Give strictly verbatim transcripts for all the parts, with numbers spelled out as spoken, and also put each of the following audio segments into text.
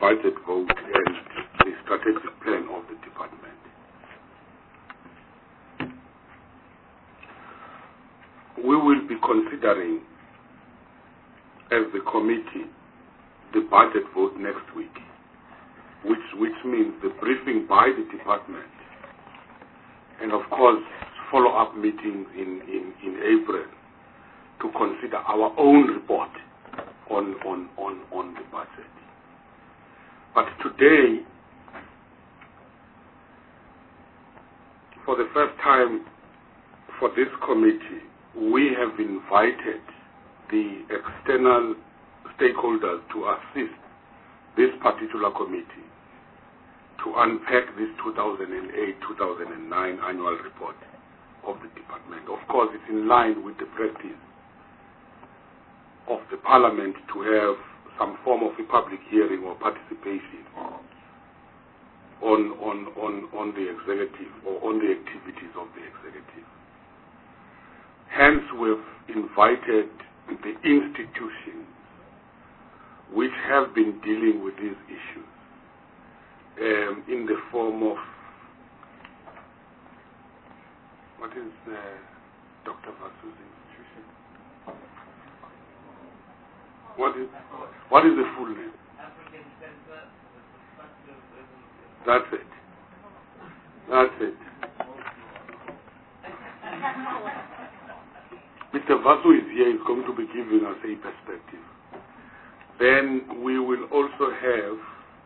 budget vote and the strategic plan of the department. We will be considering, as the committee, the budget vote next week, which, which means the briefing by the department, and of course, follow-up meetings in, in, in April to consider our own report on, on, on, on the budget. But today, for the first time for this committee, we have invited the external stakeholders to assist this particular committee to unpack this two thousand eight two thousand nine annual report of the department. Of course, it's in line with the practice of the Parliament to have some form of a public hearing or participation on, on, on, on the executive or on the activities of the executive. Hence, we've invited the institutions which have been dealing with these issues um, in the form of, what is uh, Doctor Vasu's institution? What is, what is the full name? That's it. That's it. Mister Vasu is here, he's going to be giving us a perspective. Then we will also have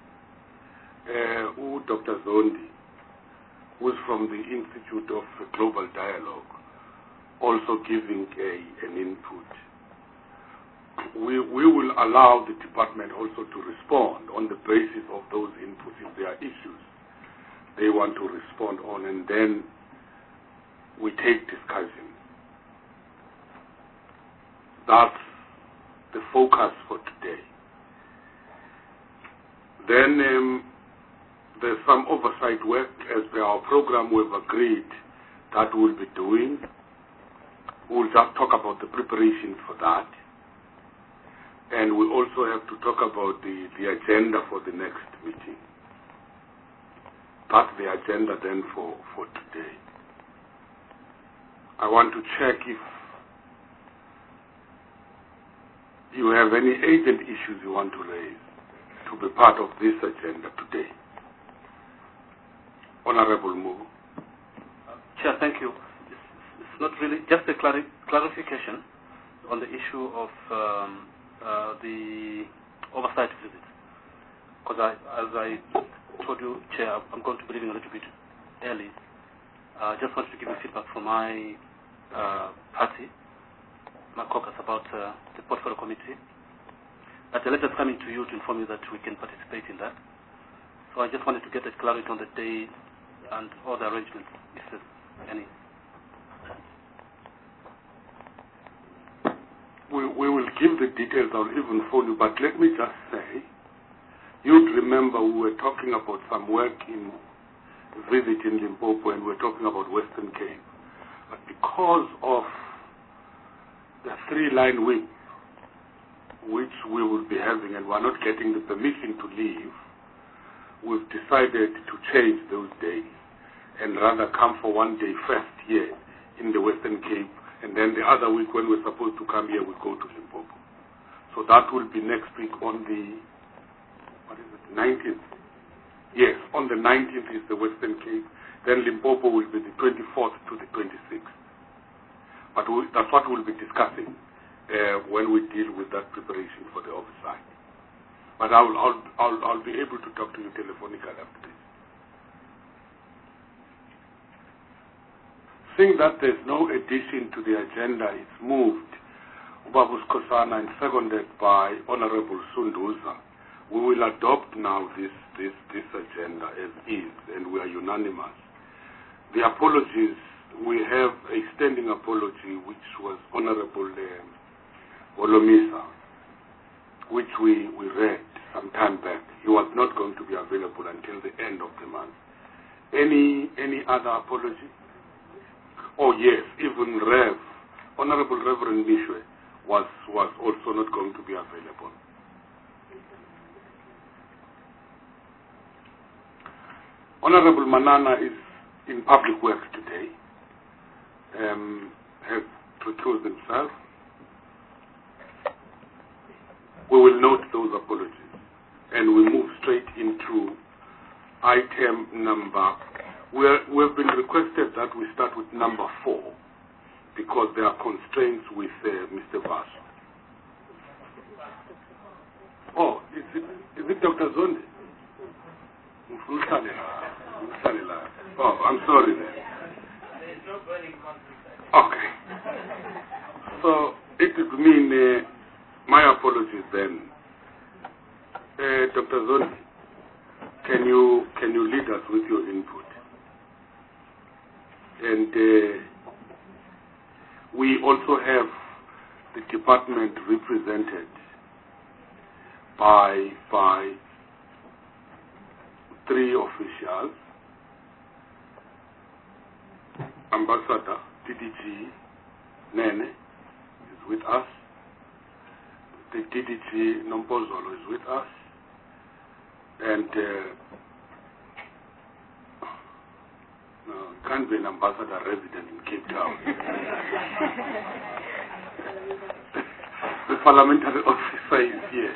uh, Doctor Zondi, who is from the Institute of Global Dialogue, also giving a, an input. We, we will allow the department also to respond on the basis of those inputs if there are issues they want to respond on, and then we take discussion. That's the focus for today. Then um, there's some oversight work as per our program we've agreed that we'll be doing. We'll just talk about the preparation for that. And we also have to talk about the, the agenda for the next meeting. That's the agenda then for, for today. I want to check if you have any agent issues you want to raise to be part of this agenda today. Honorable Mu. Uh, Chair, thank you. It's, it's not really, just a clari clarification on the issue of um, uh, the oversight visit. Because I, as I told you, Chair, I'm going to be leaving a little bit early. I uh, just wanted to give you feedback from my uh, party, my caucus, about uh, the portfolio committee. But the letter is coming to you to inform you that we can participate in that. So I just wanted to get that clarity on the day and all the arrangements, if there's any. We, we will give the details, I'll even phone you, but let me just say, you'd remember we were talking about some work in visit in Limpopo, and we're talking about Western Cape. But because of the three-line wing, which we will be having, and we're not getting the permission to leave, we've decided to change those days and rather come for one day first here in the Western Cape, and then the other week when we're supposed to come here, we go to Limpopo. So that will be next week on the, what is it, nineteenth? Yes, on the nineteenth is the Western Cape. Then Limpopo will be the twenty-fourth to the twenty-sixth. But we, that's what we'll be discussing uh, when we deal with that preparation for the oversight. But I'll, I'll, I'll, I'll be able to talk to you telephonically after this. Seeing that there's no addition to the agenda, it's moved, Ubabus Kosana, and seconded by Honorable Sunduza. We will adopt now this, this, this agenda as is, and we are unanimous. The apologies, we have a standing apology, which was Honorable uh, Olomisa, which we, we read some time back. He was not going to be available until the end of the month. Any, any other apology? Oh yes, even Rev, Honorable Reverend Mishwe was, was also not going to be available. Honorable Manana is in public work today, um, has recused himself. We will note those apologies and we move straight into item number. We're, we've been requested that we start with number four because there are constraints with uh, Mister Vaso. Oh, is it, is it Doctor Zondi? Oh, I'm sorry then. Okay. So it would mean uh, my apologies then. Uh, Doctor Zondi, can you can you lead us with your input? And uh, we also have the department represented by by three officials. Ambassador D D G Nene is with us. The D D G Nombozolo is with us. And uh, no, can't be an ambassador resident in Cape Town. The parliamentary officer is here.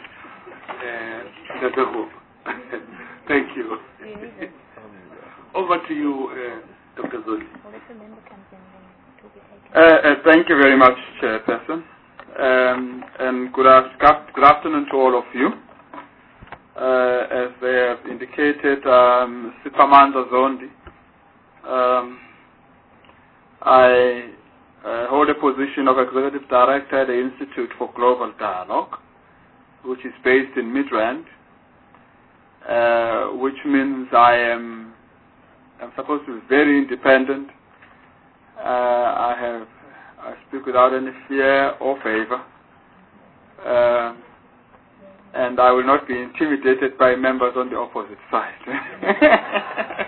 Uh, Thank you. Over to you, uh, Doctor Zondi. Uh, uh, thank you very much, Chairperson. Um, and good, good afternoon to all of you. Uh, as they have indicated, um, Siphamandla Zondi. Um, I uh, hold a position of Executive Director at the Institute for Global Dialogue, which is based in Midrand, uh, which means I am I'm supposed to be very independent. Uh, I have I speak without any fear or favor, uh, and I will not be intimidated by members on the opposite side.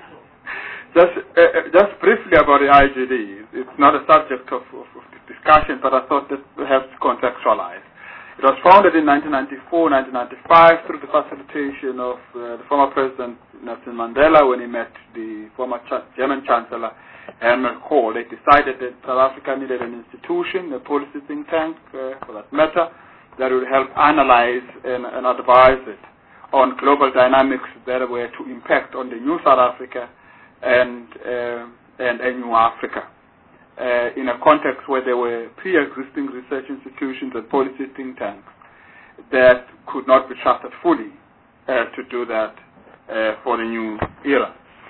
Just, uh, just briefly about the I G D. It's not a subject of, of, of discussion, but I thought that perhaps contextualize. It was founded in nineteen ninety-four, nineteen ninety-five through the facilitation of uh, the former President Nelson Mandela when he met the former Ch German Chancellor Helmut Kohl. They decided that South Africa needed an institution, a policy think tank uh, for that matter, that would help analyze and, and advise it on global dynamics that were to impact on the new South Africa and uh, and a new Africa, uh, in a context where there were pre-existing research institutions and policy think tanks that could not be trusted fully uh, to do that uh, for the new era.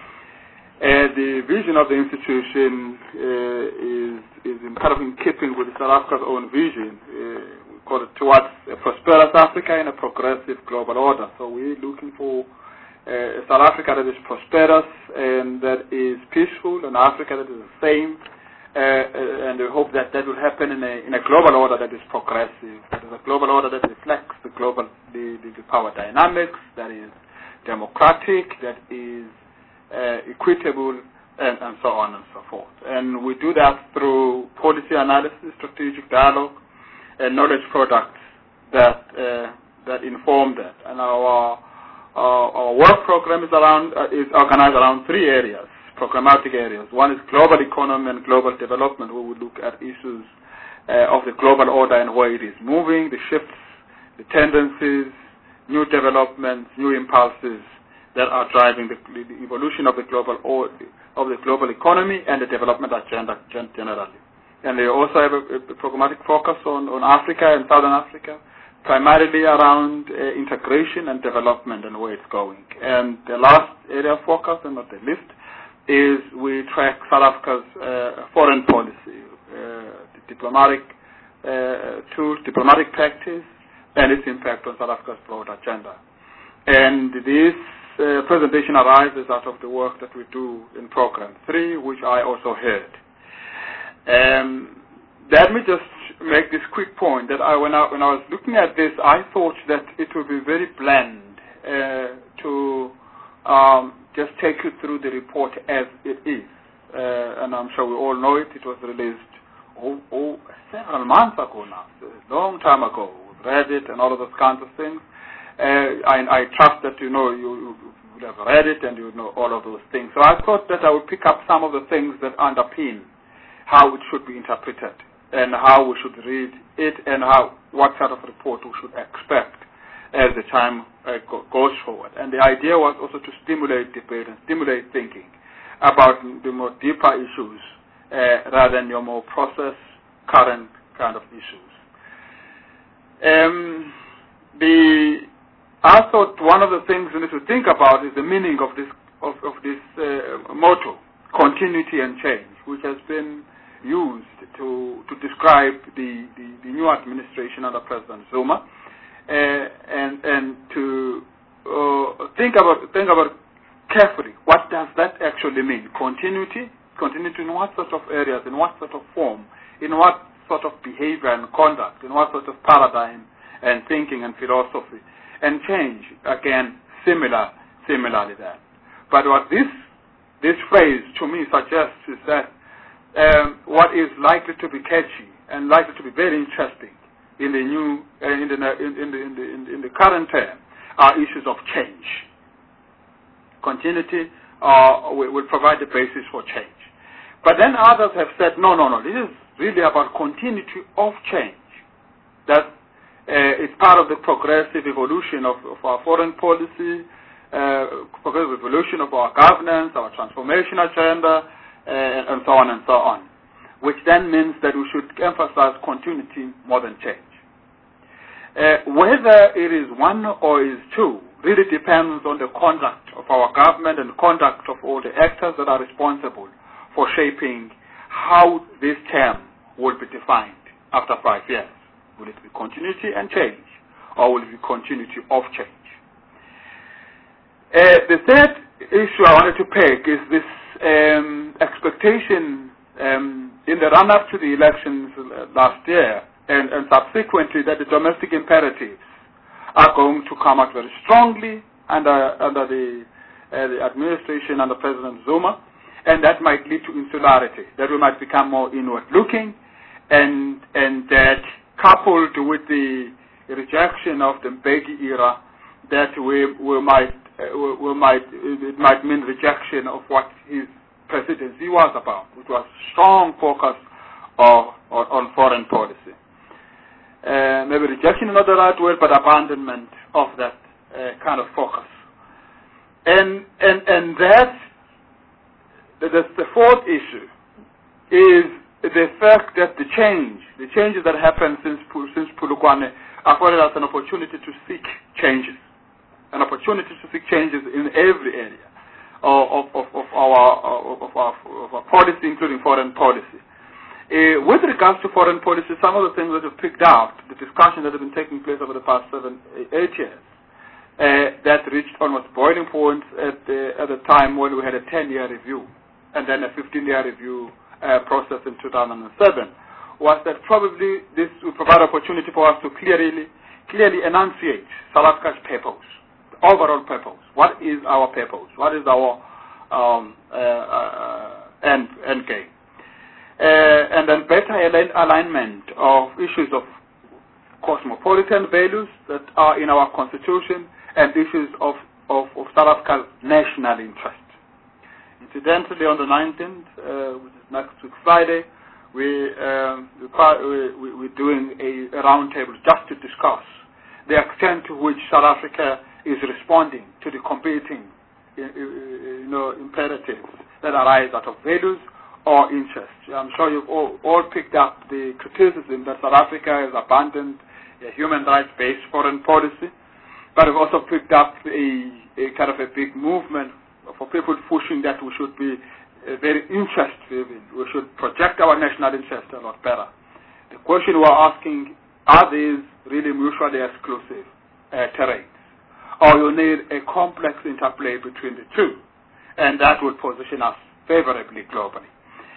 Uh, the vision of the institution uh, is is in kind of in keeping with South Africa's own vision. Uh, we call it towards a prosperous Africa in a progressive global order. So we're looking for Uh, South Africa that is prosperous and that is peaceful, and Africa that is the same, uh, uh, and we hope that that will happen in a, in a global order that is progressive, that is a global order that reflects the global the, the, the power dynamics, that is democratic, that is uh, equitable, and, and so on and so forth. And we do that through policy analysis, strategic dialogue, and knowledge products that uh, that inform that. And our Uh, our work program is around uh, is organized around three areas, programmatic areas. One is global economy and global development, where we look at issues uh, of the global order and where it is moving, the shifts, the tendencies, new developments, new impulses that are driving the, the evolution of the global or, of the global economy and the development agenda generally. And they also have a, a programmatic focus on, on Africa and Southern Africa, primarily around uh, integration and development and where it's going. And the last area of focus, and not the least, is we track South Africa's uh, foreign policy, uh, the diplomatic uh, tools, diplomatic practice, and its impact on South Africa's broad agenda. And this uh, presentation arises out of the work that we do in Program three, which I also heard. Um, let me just make this quick point that I, when I when I was looking at this, I thought that it would be very bland uh, to um, just take you through the report as it is, uh, and I'm sure we all know it. It was released oh, oh, several months ago now, a long time ago. We've read it and all of those kinds of things. Uh, I, I trust that you know you, you would have read it and you would know all of those things. So I thought that I would pick up some of the things that underpin how it should be interpreted and how we should read it and how what sort of report we should expect as the time uh, go, goes forward. And the idea was also to stimulate debate and stimulate thinking about the more deeper issues uh, rather than your more process, current kind of issues. Um, the I thought one of the things we need to think about is the meaning of this of, of this uh, motto, continuity and change, which has been used to to describe the, the, the new administration under President Zuma, uh, and and to uh, think about think about carefully what does that actually mean? Continuity, continuity in what sort of areas, in what sort of form, in what sort of behavior and conduct, in what sort of paradigm and thinking and philosophy, and change again similar similarly that. But what this this phrase to me suggests is that um, what is likely to be catchy and likely to be very interesting in the new uh, in, the, in, in the in the in the in the current term are issues of change. Continuity uh, will, will provide the basis for change. But then others have said, no, no, no, this is really about continuity of change. That uh, it's part of the progressive evolution of, of our foreign policy, uh, progressive evolution of our governance, our transformation agenda, uh, and so on and so on, which then means that we should emphasize continuity more than change. Uh, whether it is one or is two really depends on the conduct of our government and conduct of all the actors that are responsible for shaping how this term will be defined after five years. Will it be continuity and change, or will it be continuity of change? Uh, the third issue I wanted to pick is this um, expectation um, in the run-up to the elections last year and, and subsequently that the domestic imperatives are going to come out very strongly under, under the, uh, the administration under President Zuma, and that might lead to insularity, that we might become more inward-looking, and and that coupled with the rejection of the Mbeki era, that we, we might uh, we, we might it might mean rejection of what his presidency was about, which was strong focus of, on, on foreign policy. Uh, maybe rejection is not the right word, but abandonment of that uh, kind of focus. And and and that the, the fourth issue is the fact that the change, the changes that happened since since Polokwane afforded us an opportunity to seek changes, an opportunity to seek changes in every area of, of, of, our, of, our, of our policy, including foreign policy. Uh, with regards to foreign policy, some of the things that have picked up, the discussion that have been taking place over the past seven, eight years, uh, that reached almost boiling point at the, at the time when we had a ten-year review and then a fifteen-year review uh, process in two thousand seven, was that probably this will provide opportunity for us to clearly, clearly enunciate South Africa's purpose, the overall purpose. What is our purpose? What is our um, uh, uh, end, end game? Uh, and then better alignment of issues of cosmopolitan values that are in our constitution and issues of, of, of South Africa's national interest. Incidentally, on the nineteenth, uh, which is next week Friday, we, um, we, we, we're doing a, a roundtable just to discuss the extent to which South Africa is responding to the competing you know, imperatives that arise out of values or interest. I'm sure you've all, all picked up the criticism that South Africa has abandoned a human rights-based foreign policy, but we've also picked up a, a kind of a big movement for people pushing that we should be uh, very interest-driven. We should project our national interest a lot better. The question we're asking, are these really mutually exclusive uh, terrains? Or you need a complex interplay between the two, and that will position us favorably globally.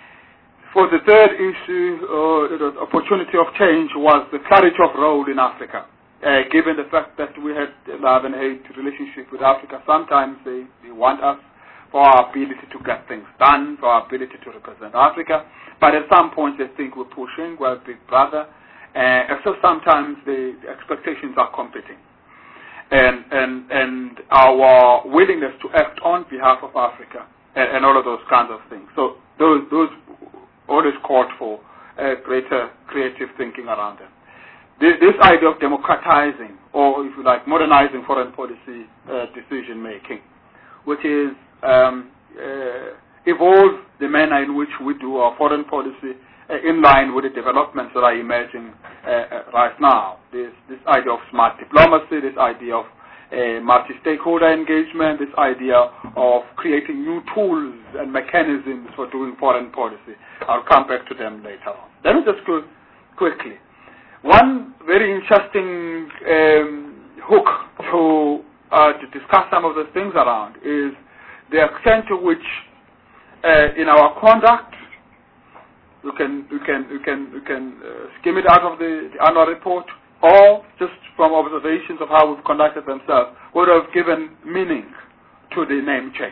For the third issue, uh, the opportunity of change was the clarity of role in Africa. Uh, given the fact that we had a love and hate relationship with Africa, sometimes they, they want us for our ability to get things done, for our ability to represent Africa, but at some point they think we're pushing, we're a big brother, uh, and so sometimes the, the expectations are competing. And, uh, and, and our willingness to act on behalf of Africa and, and all of those kinds of things. So those, those always called for uh, greater creative thinking around them. This, this idea of democratizing, or if you like, modernizing foreign policy uh, decision making, which is um, uh, evolve the manner in which we do our foreign policy uh, in line with the developments that are emerging uh, uh, right now. This, this idea of smart diplomacy, this idea of uh, multi-stakeholder engagement, this idea of creating new tools and mechanisms for doing foreign policy. I'll come back to them later on. Let me just go quickly. One very interesting um, hook to, uh, to discuss some of the things around is the extent to which uh, in our conduct, you can, you can, you can, you can uh, skim it out of the, the annual report, or just from observations of how we've conducted themselves, would have given meaning to the name change.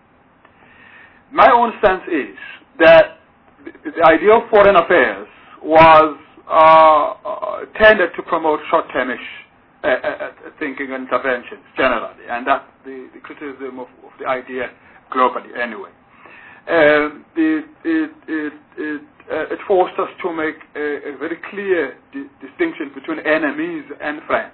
My own sense is that the, the idea of foreign affairs was uh, uh, tended to promote short-termish uh, uh, thinking and interventions generally, and that's the, the criticism of, of the idea globally anyway. Uh, it, it, it, it, uh, it forced us to make a, a very clear di distinction between enemies and friends.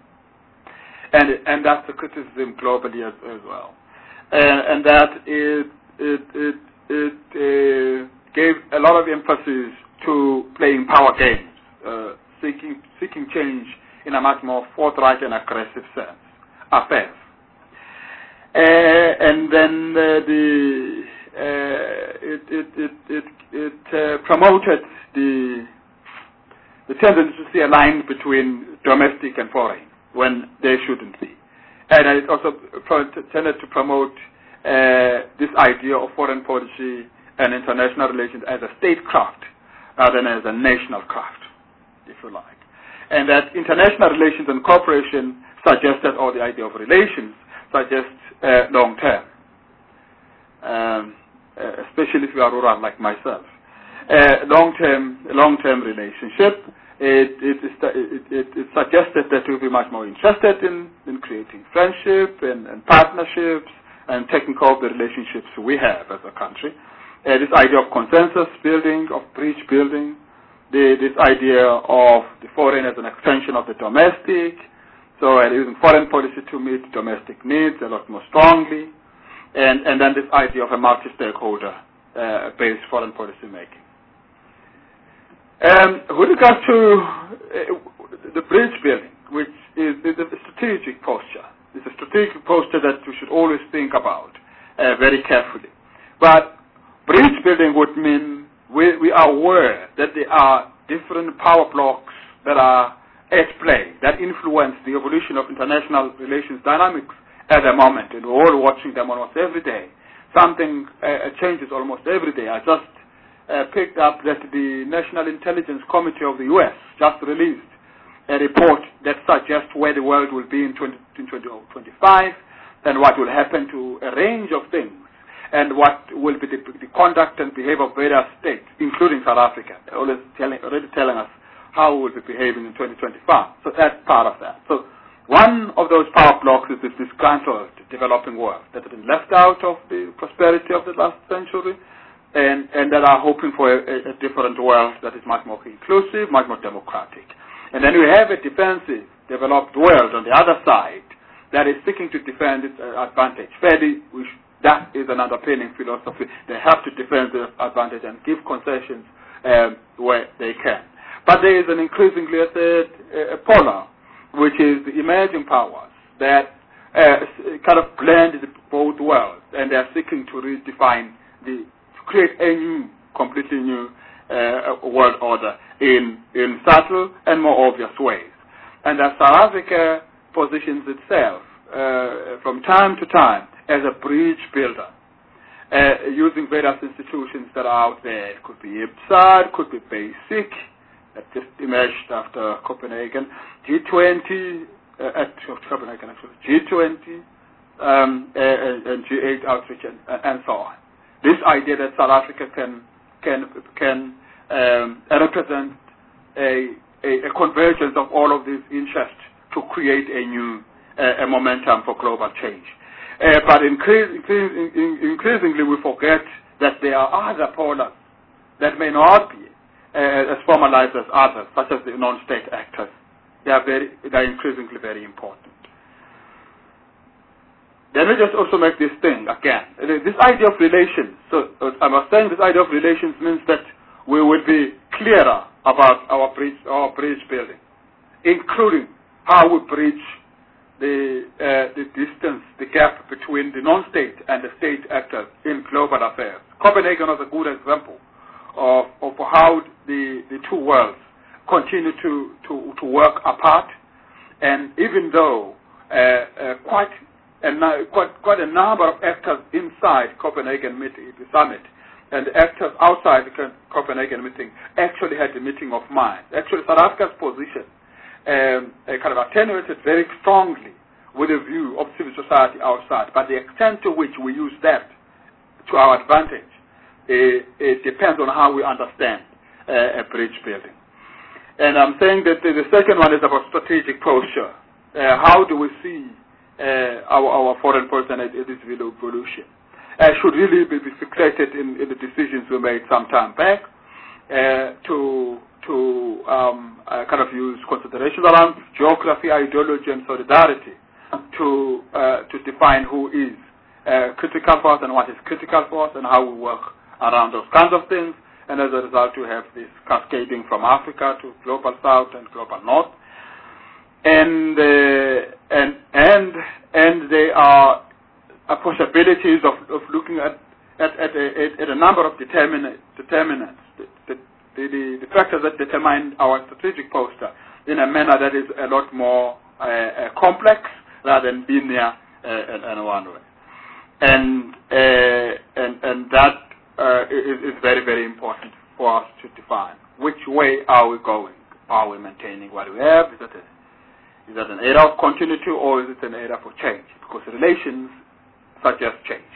And, and that's the criticism globally as, as well. And, and that it, it, it, it uh, gave a lot of emphasis to playing power games, uh, seeking, seeking change in a much more forthright and aggressive sense, affairs. Uh, and then uh, the uh, it it it it, it uh, promoted the the tendency to see a line between domestic and foreign when there shouldn't be, and it also tended to promote uh, this idea of foreign policy and international relations as a statecraft rather than as a national craft, if you like, and that international relations and cooperation suggested, or the idea of relations suggests uh, long term, um, uh, especially if you are rural like myself. Uh, long term, long term relationship. It it, it it it suggested that we'll be much more interested in in creating friendship and, and partnerships and taking care of the relationships we have as a country. Uh, this idea of consensus building, of bridge building, the, this idea of the foreign as an extension of the domestic, so uh, using foreign policy to meet domestic needs a lot more strongly, and, and then this idea of a multi-stakeholder uh, based foreign policy making. Um, with regard to uh, the bridge building, which is, is a strategic posture, it's a strategic posture that we should always think about uh, very carefully. But bridge building would mean we, we are aware that there are different power blocks that are at play that influence the evolution of international relations dynamics at the moment, and we're all watching them almost every day. Something uh, changes almost every day. I just uh, picked up that the National Intelligence Committee of the U S just released a report that suggests where the world will be in twenty twenty-five and what will happen to a range of things, and what will be the, the conduct and behavior of various states, including South Africa. They're always telling, already telling us how we will be behaving in twenty twenty-five. So that's part of that. So one of those power blocks is this disgruntled developing world that has been left out of the prosperity of the last century, and, and that are hoping for a, a different world that is much more inclusive, much more democratic. And then we have a defensive, developed world on the other side that is seeking to defend its uh, advantage. Fairly, we sh that is an underpinning philosophy. They have to defend their advantage and give concessions um, where they can. But there is an increasingly a third uh, polar, which is the emerging powers that uh, kind of blend both worlds, and they are seeking to redefine, the, to create a new, completely new uh, world order in, in subtle and more obvious ways. And as South Africa positions itself uh, from time to time as a bridge builder, uh, using various institutions that are out there. It could be IPSA, it could be BASIC, that just emerged after Copenhagen, G twenty, uh, at Copenhagen actually, G twenty, um, uh, and G eight outreach, and, and so on. This idea that South Africa can can can um, represent a, a a convergence of all of these interests to create a new uh, a momentum for global change. Uh, but increase, increase, in, increasingly we forget that there are other polars that may not be uh, as formalized as others, such as the non-state actors. They are very, they are increasingly very important. Let me just also make this thing again. This idea of relations, so I was saying this idea of relations means that we will be clearer about our bridge, our bridge building, including how we bridge the, uh, the distance, the gap between the non-state and the state actors in global affairs. Copenhagen was a good example of, of how the, the two worlds continue to, to, to work apart, and even though uh, uh, quite And quite, quite a number of actors inside Copenhagen meeting, the summit, and the actors outside the Copenhagen meeting actually had the meeting of minds. Actually, South Africa's position um, kind of attenuated very strongly with a view of civil society outside, but the extent to which we use that to our advantage, it, it depends on how we understand uh, a bridge building. And I'm saying that the, the second one is about strategic posture. Uh, how do we see Uh, our, our foreign policy and this evolution uh, should really be, be fixated in, in the decisions we made some time back uh, to to um, uh, kind of use considerations around geography, ideology, and solidarity to uh, to define who is uh, critical for us and what is critical for us and how we work around those kinds of things. And as a result, we have this cascading from Africa to global South and global North. And uh, and and and there are uh, possibilities of, of looking at at, at, a, at a number of determinant, determinants, the, the, the, the factors that determine our strategic posture in a manner that is a lot more uh, uh, complex rather than linear uh, and, and one way. And uh, and and that uh, is, is very very important for us to define. Which way are we going? Are we maintaining what we have? Is that a Is that an era of continuity, or is it an era for change? Because relations suggest change.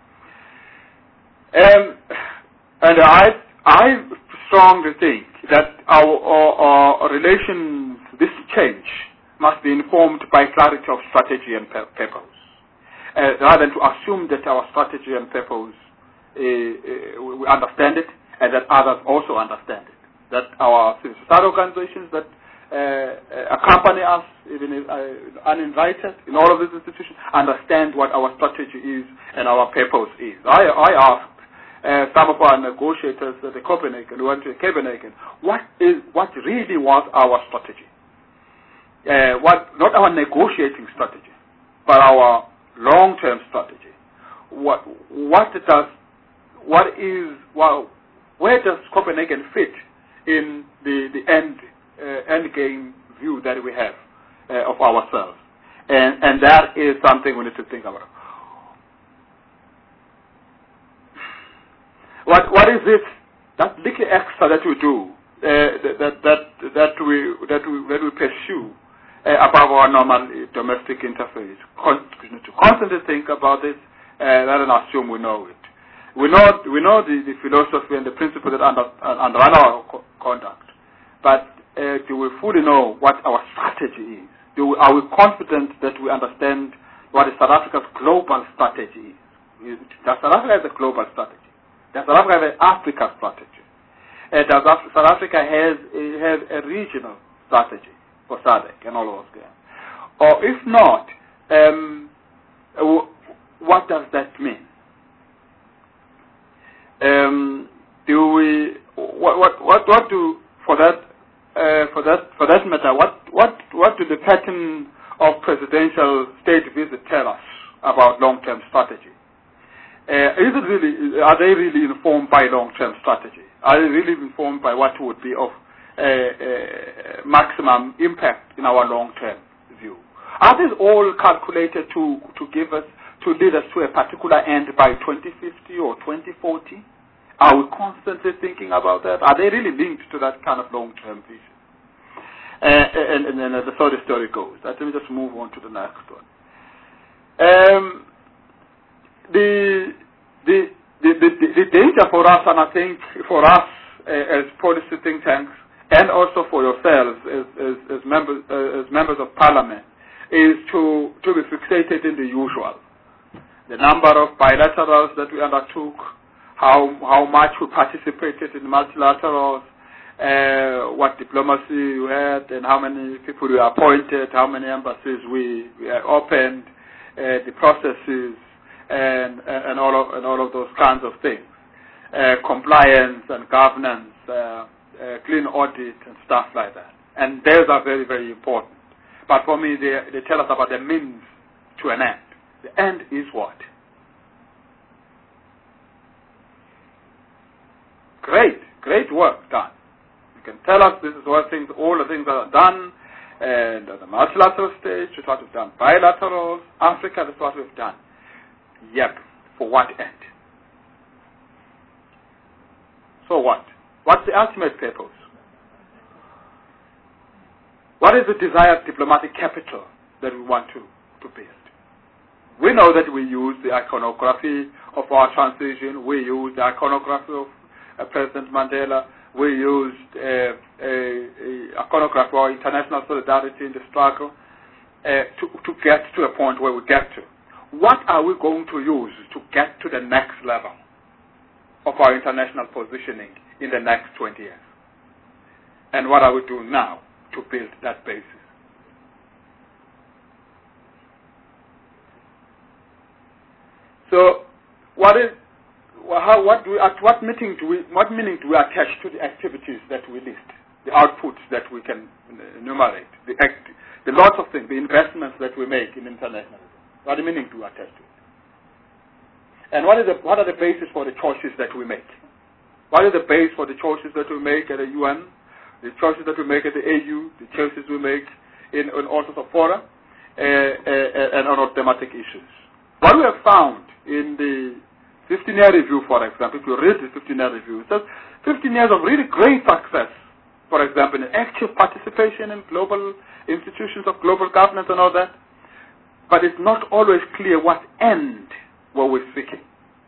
Um, and I, I strongly think that our, our, our relations, this change, must be informed by clarity of strategy and purpose, uh, rather than to assume that our strategy and purpose, uh, uh, we understand it, and that others also understand it. That our civil society organizations that Uh, uh, accompany us, even if, uh, uninvited, in all of these institutions, understand what our strategy is and our purpose is. I, I asked uh, some of our negotiators at the Copenhagen, who went to Copenhagen, what is what really was our strategy? Uh, what not our negotiating strategy, but our long-term strategy. What what does what is well, where does Copenhagen fit in the the end? Uh, end game view that we have uh, of ourselves, and and that is something we need to think about. What what is it that little extra that we do uh, that that that we that we that we pursue uh, above our normal domestic interface? Con- to constantly think about this uh, rather than assume we know it. We know we know the, the philosophy and the principles that under, underline our co- conduct, but Uh, do we fully know what our strategy is? Do we, are we confident that we understand what is South Africa's global strategy is? Does South Africa have a global strategy? Does South Africa have an Africa strategy? Uh, does Af- South Africa has uh, have a regional strategy for S A D C and all of those things? Or if not, um, w- what does that mean? Um, do we what what what, what do for that? Uh, for that, for that matter, what, what, what do the pattern of presidential state visits tell us about long-term strategy? Uh, is it really? Are they really informed by long-term strategy? Are they really informed by what would be of uh, uh, maximum impact in our long-term view? Are these all calculated to to give us to lead us to a particular end by twenty fifty or twenty forty? Are we constantly thinking about that? Are they really linked to that kind of long-term vision? Uh, and, and then uh, so the story goes. Let me just move on to the next one. Um, the, the, the, the, the danger for us, and I think for us uh, as policy think tanks, and also for yourselves as, as, as, members, uh, as members of parliament, is to, to be fixated in the usual. The number of bilaterals that we undertook, how, how much we participated in multilaterals, uh, what diplomacy we had, and how many people we appointed, how many embassies we, we opened, uh, the processes, and, and, all of, and all of those kinds of things. Uh, compliance and governance, uh, uh, clean audit and stuff like that. And those are very, very important. But for me, they, they tell us about the means to an end. The end is what? Great, great work done. You can tell us this is what things, all the things that are done, and at the multilateral stage, this is what we've done. Bilaterals, Africa, this is what we've done. Yep, for what end? So what? What's the ultimate purpose? What is the desired diplomatic capital that we want to, to build? We know that we use the iconography of our transition. We use the iconography of uh, President Mandela. We used uh, a, a iconography of our international solidarity in the struggle uh, to, to get to a point where we get to. What are we going to use to get to the next level of our international positioning in the next twenty years? And what are we doing now to build that basis? So, what is, how, what do we, at what meaning do we, what meaning do we attach to the activities that we list, the outputs that we can enumerate, the act, the lots of things, the investments that we make in internationalism? What meaning do we attach to it? And what is the, what are the basis for the choices that we make? What is the base for the choices that we make at the U N, the choices that we make at the A U, the choices we make in, in all sorts of fora, uh, uh, and on thematic issues? What we have found in the fifteen-year review, for example, if you read the fifteen-year review, it says fifteen years of really great success, for example, in active participation in global institutions of global governance and all that, but it's not always clear what end were we seeking.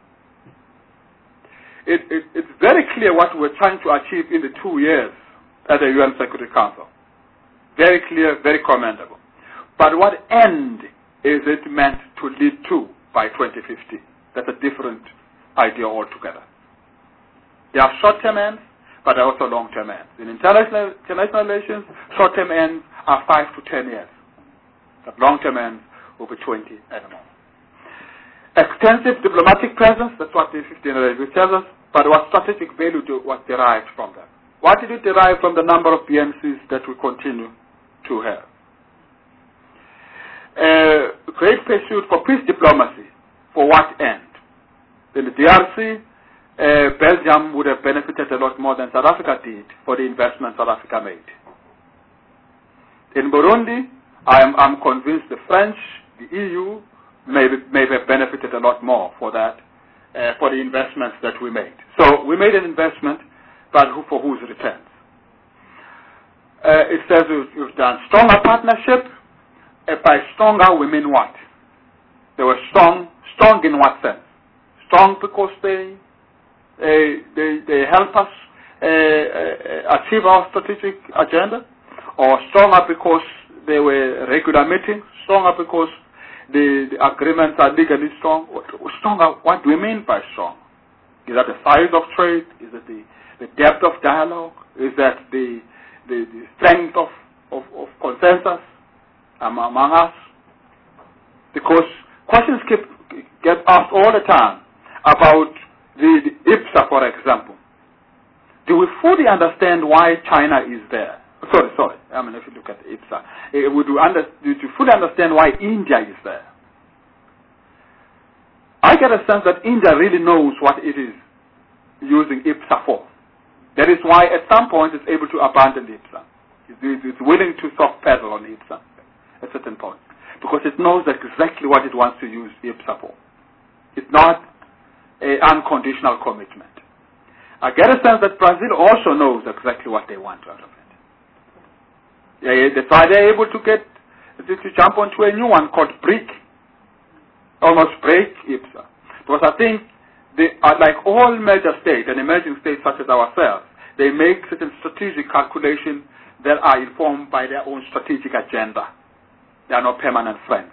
It, it, it's very clear what we're trying to achieve in the two years at the U N Security Council. Very clear, very commendable. But what end is it meant to lead to by twenty fifty? That's a different idea altogether. There are short-term ends, but there are also long-term ends. In international, international relations, short-term ends are five to ten years. But long-term ends will be twenty and more. Extensive diplomatic presence, that's what the fifteen-year review tells us, but what strategic value do, was derived from that? What did it derive from the number of B M Cs that we continue to have? Uh, great pursuit for peace diplomacy. For what end? In the D R C, uh, Belgium would have benefited a lot more than South Africa did for the investment South Africa made. In Burundi, I'm, I'm convinced the French, the E U, may, may have benefited a lot more for that, uh, for the investments that we made. So we made an investment, but who, for whose returns? Uh, it says we've, we've done stronger partnership. Uh, by stronger, we mean what? They were strong. Strong in what sense? Strong because they uh, they, they help us uh, uh, achieve our strategic agenda, or stronger because they were regular meetings, stronger because the, the agreements are legally strong. Stronger, what do we mean by strong? Is that the size of trade? Is it the, the depth of dialogue? Is that the, the, the strength of, of, of consensus among us? Because questions keep, get asked all the time about the, the I P S A, for example. Do we fully understand why China is there? Sorry, sorry. I mean, if you look at the I P S A, uh, would you, under, do you fully understand why India is there? I get a sense that India really knows what it is using I P S A for. That is why at some point it's able to abandon the I P S A. It's, it's willing to soft pedal on the I P S A at a certain point, because it knows exactly what it wants to use I P S A for. It's not an unconditional commitment. I get a sense that Brazil also knows exactly what they want out of it. Yeah, that's why they're able to get to, to jump onto a new one called BRIC, almost break I P S A. Because I think they are like all major states and emerging states such as ourselves, they make certain strategic calculations that are informed by their own strategic agenda. They are not permanent friends.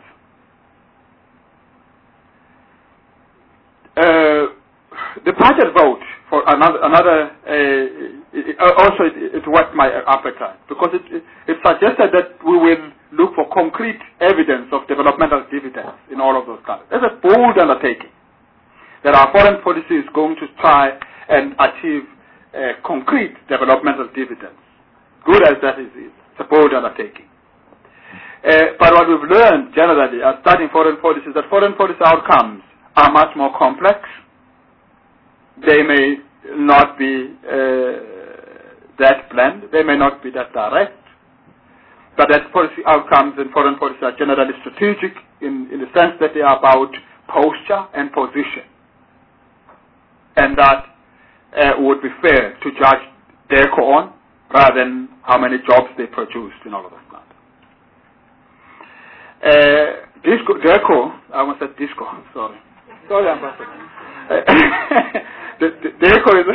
Uh, the budget vote for another, another uh, it, also it, it whet my appetite, because it, it, it suggested that we will look for concrete evidence of developmental dividends in all of those countries. That's a bold undertaking, that our foreign policy is going to try and achieve uh, concrete developmental dividends. Good as that is, it's a bold undertaking. Uh, but what we've learned generally as studying foreign policy is that foreign policy outcomes are much more complex. They may not be uh, that bland. They may not be that direct. But that policy outcomes in foreign policy are generally strategic in, in the sense that they are about posture and position. And that uh, would be fair to judge DIRCO on rather than how many jobs they produced in all of this land. Uh, disco, DIRCO, I almost said disco, sorry. Sorry, Ambassador. the, the, DIRCO is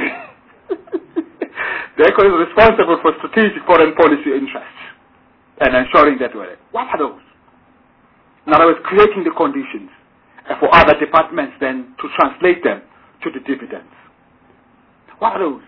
DIRCO is responsible for strategic foreign policy interests and ensuring that we're. What are those? In other words, creating the conditions for other departments then to translate them to the dividends. What are those?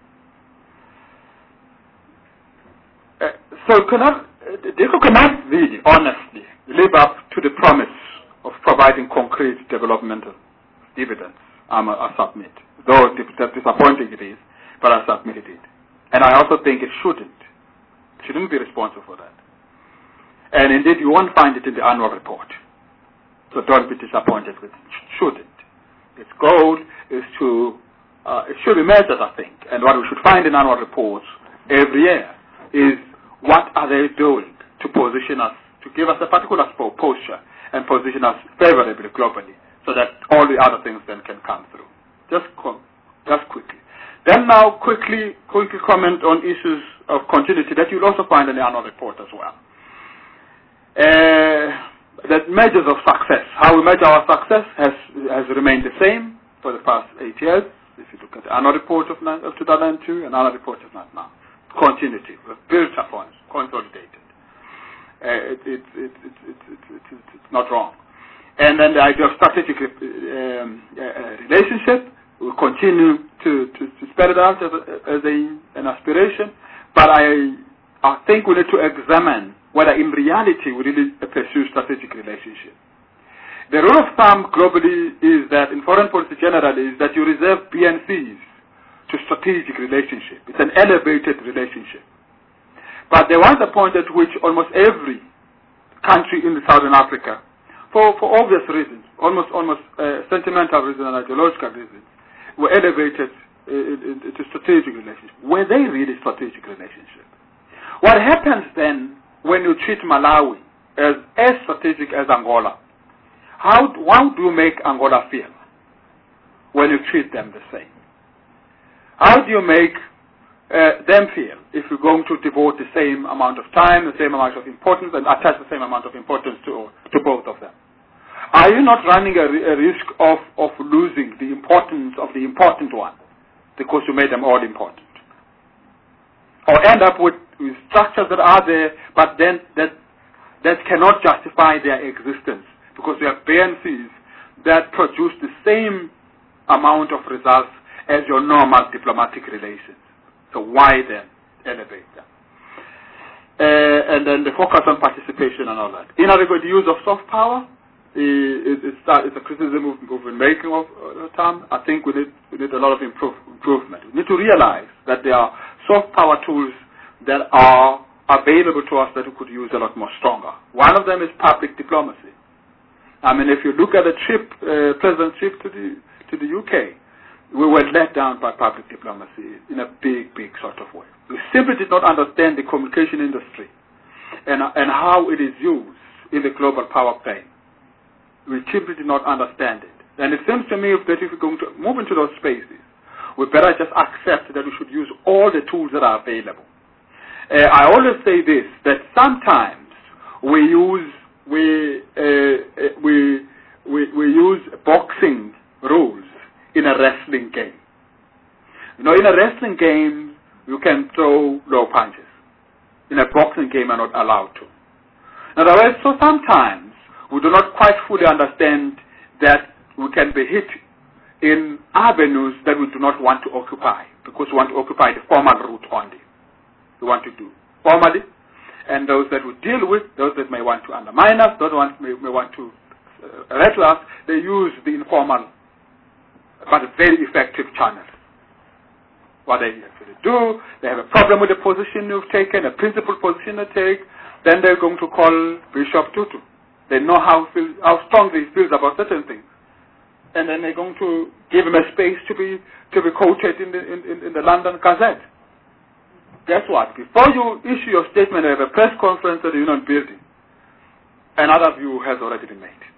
Uh, so cannot, uh, DIRCO cannot really, honestly, live up to the promise of providing concrete developmental dividends. I'm a, I submit. Though disappointing it is, but I submit it. And I also think it shouldn't. It shouldn't be responsible for that. And indeed, you won't find it in the annual report. So don't be disappointed with it. It shouldn't. Its goal is to, uh, it should be measured, I think. And what we should find in annual reports every year is what are they doing to position us, to give us a particular posture and position us favorably globally so that all the other things then can come through. Just, just quickly. Then now quickly, quickly comment on issues of continuity that you'll also find in the annual report as well. Uh, that measures of success. How we measure our success has, has remained the same for the past eight years. If you look at the annual report of, of two thousand two and annual report of now. Continuity. We've built upon, consolidated. Uh, it, it, it, it, it, it, it, it, it's not wrong. And then the idea of strategic um, uh, relationship, we continue to, to, to spell it out as, a, as a, an aspiration, but I, I think we need to examine whether in reality we really pursue strategic relationship. The rule of thumb globally is that, in foreign policy generally, is that you reserve B N Cs to strategic relationship. It's an elevated relationship. But there was a point at which almost every country in Southern Africa, for, for obvious reasons, almost almost uh, sentimental reasons and ideological reasons, were elevated uh, to strategic relationship. Were they really strategic relationship? What happens then when you treat Malawi as as strategic as Angola? How, how do you make Angola feel when you treat them the same? How do you make uh, them feel if you're going to devote the same amount of time, the same amount of importance, and attach the same amount of importance to, to both of them? Are you not running a, a risk of, of losing the importance of the important one because you made them all important? Or end up with, with structures that are there, but then that, that cannot justify their existence because you have B N Cs that produce the same amount of results as your normal diplomatic relations. So why then elevate them? Uh, and then the focus on participation and all that. In other words, the use of soft power, it, it's, it's a criticism we've been making of the time. I think we need, we need a lot of improve, improvement. We need to realize that there are soft power tools that are available to us that we could use a lot more stronger. One of them is public diplomacy. I mean, if you look at the trip, uh, President's trip to the, to the U K, we were let down by public diplomacy in a big, big sort of way. We simply did not understand the communication industry and, and how it is used in the global power play. We simply did not understand it. And it seems to me that if we're going to move into those spaces, we better just accept that we should use all the tools that are available. Uh, I always say this, that sometimes we use, we, uh, we, we, we use boxing rules in a wrestling game. You know, in a wrestling game, you can throw low punches. In a boxing game, you're not allowed to. In other words, so sometimes we do not quite fully understand that we can be hit in avenues that we do not want to occupy, because we want to occupy the formal route only. We want to do formally, and those that we deal with, those that may want to undermine us, those that may, may want to uh, rattle us, they use the informal but very effective channels. What they actually do, they have a problem with the position you've taken, a principled position they take, then they're going to call Bishop Tutu. They know how, feel, how strongly he feels about certain things. And then they're going to give him a space to be to be quoted in the, in, in the London Gazette. Guess what? Before you issue your statement, you have a press conference at the Union Building. Another view has already been made.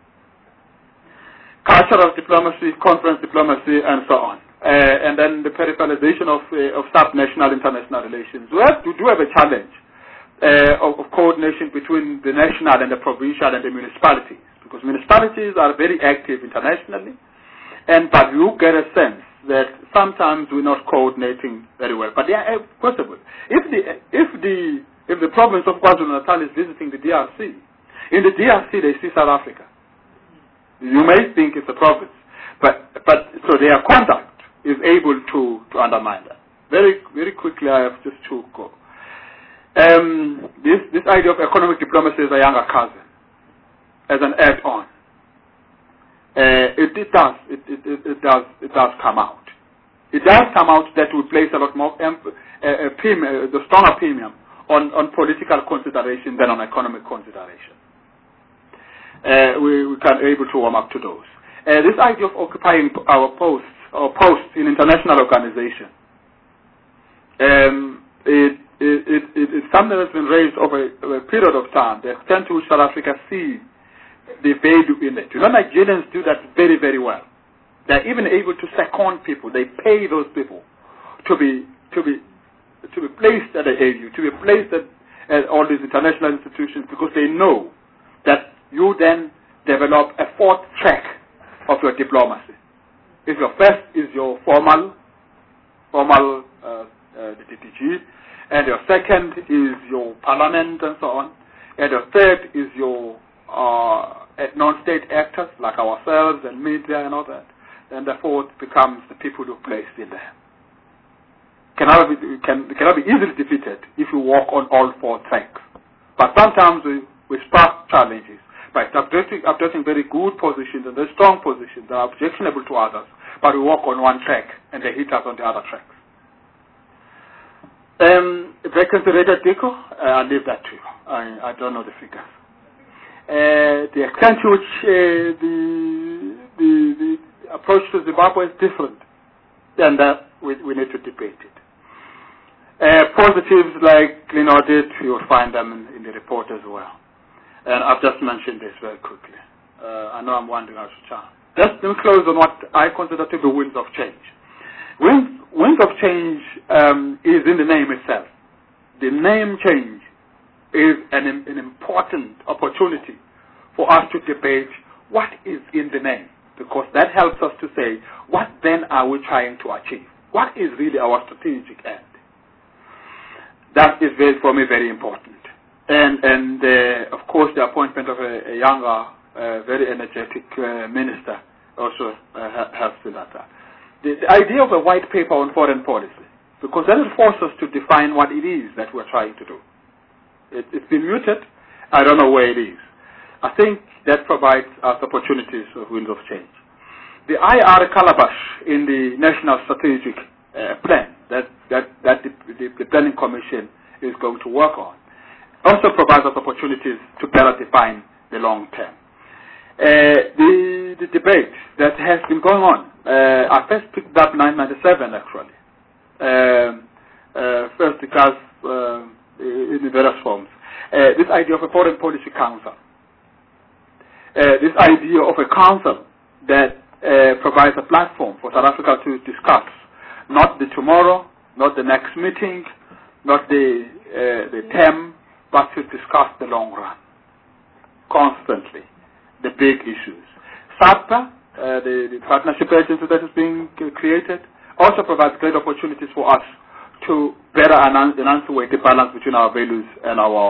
Cultural diplomacy, conference diplomacy, and so on. Uh, and then the peripheralization of, uh, of sub-national international relations. We, have, we do have a challenge uh, of, of coordination between the national and the provincial and the municipalities, because municipalities are very active internationally, and but you get a sense that sometimes we're not coordinating very well. But they are possible. If the if the if the province of KwaZulu-Natal is visiting the D R C, in the D R C they see South Africa. You may think it's a province, but but so their conduct is able to, to undermine that. Very very quickly, I have just to go. Um, this this idea of economic diplomacy is a younger cousin, as an add-on. Uh, it, it does it, it, it does it does come out. It does come out that we place a lot more emp- uh, uh, premium, uh, the stronger premium on, on political consideration than on economic consideration. Uh, we we can able to warm up to those. Uh, this idea of occupying our posts or posts in international organizations, um, it, it, it, it, it's something that's been raised over, over a period of time. The extent to which South Africa sees the value in it. You know, Nigerians do that very, very well. They're even able to second people. They pay those people to be to be to be placed at the A U, to be placed at, at all these international institutions, because they know that you then develop a fourth track of your diplomacy. If your first is your formal, formal uh, uh, the D P G, and your second is your parliament and so on, and your third is your uh, non-state actors like ourselves and media and all that, then the fourth becomes the people who are placed in there. Cannot be, can, cannot be easily defeated if you walk on all four tracks. But sometimes we, we spark challenges by adopting, adopting very good positions and very strong positions that are objectionable to others, but we walk on one track and they hit us on the other tracks. Um, vacancy rate at D I C O, uh, I'll leave that to you. I, I don't know the figures. Uh, the extent to which uh, the, the, the approach to Zimbabwe is different, then that we, we need to debate it. Uh, positives like clean audit, you will find them in, in the report as well. And I've just mentioned this very quickly. Uh, I know I'm winding out of time. Let's then close on what I consider to be winds of change. Winds, winds of change um, is in the name itself. The name change is an, an important opportunity for us to debate what is in the name, because that helps us to say, what then are we trying to achieve? What is really our strategic end? That is, very, for me, very important. And, and uh, of course, the appointment of a, a younger, uh, very energetic uh, minister also uh, helps in that. The, the idea of a white paper on foreign policy, because that will force us to define what it is that we're trying to do. It, it's been muted. I don't know where it is. I think that provides us opportunities of winds of change. The I R calabash in the National Strategic uh, Plan that, that, that the, the, the Planning Commission is going to work on also provides us opportunities to better define the long term. Uh, the, the debate that has been going on, uh, I first picked up nineteen ninety-seven actually. Um, uh, first because uh, in the various forms. Uh, this idea of a foreign policy council. Uh, this idea of a council that uh, provides a platform for South Africa to discuss not the tomorrow, not the next meeting, not the, uh, the term, but to discuss the long run, constantly, the big issues. SAPTA, uh, the, the partnership agency that is being created, also provides great opportunities for us to better enunciate the balance between our values and our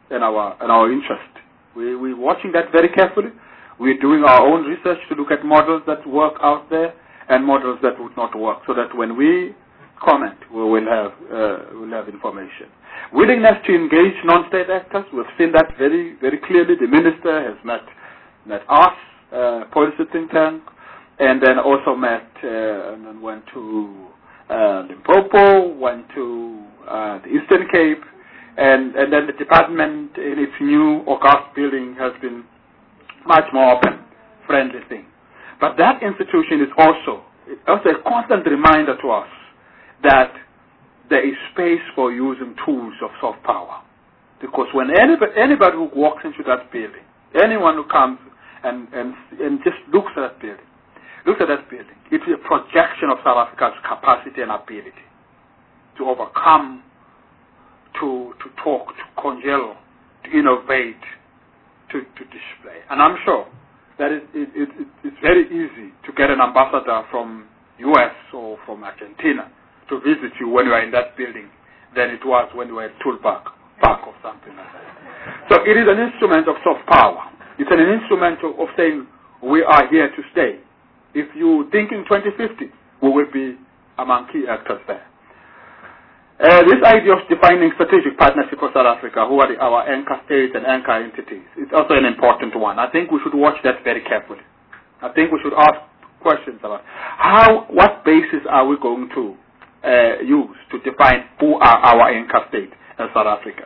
and our and our interest. We, we're watching that very carefully. We're doing our own research to look at models that work out there and models that would not work, so that when we comment, we will have uh, we'll have information. Willingness to engage non-state actors. We've seen that very very clearly. The minister has met met us, uh, policy think tank, and then also met uh, and then went to uh, Limpopo, went to uh, the Eastern Cape, and and then the department in its new august building has been much more open, friendly thing. But that institution is also, also a constant reminder to us that there is space for using tools of soft power. Because when anybody, anybody who walks into that building, anyone who comes and, and, and just looks at that building, looks at that building, it's a projection of South Africa's capacity and ability to overcome, to, to talk, to congeal, to innovate, to, to display. And I'm sure that it, it, it, it's very easy to get an ambassador from U S or from Argentina to visit you when you are in that building than it was when you were at Tulbagh Park or something like that. So it is an instrument of soft power. It's an instrument of, of saying we are here to stay. If you think in twenty fifty, we will be among key actors there. Uh, this idea of defining strategic partnership for South Africa, who are the, our anchor states and anchor entities, is also an important one. I think we should watch that very carefully. I think we should ask questions about how, what basis are we going to uh, use to define who are our anchor states in South Africa.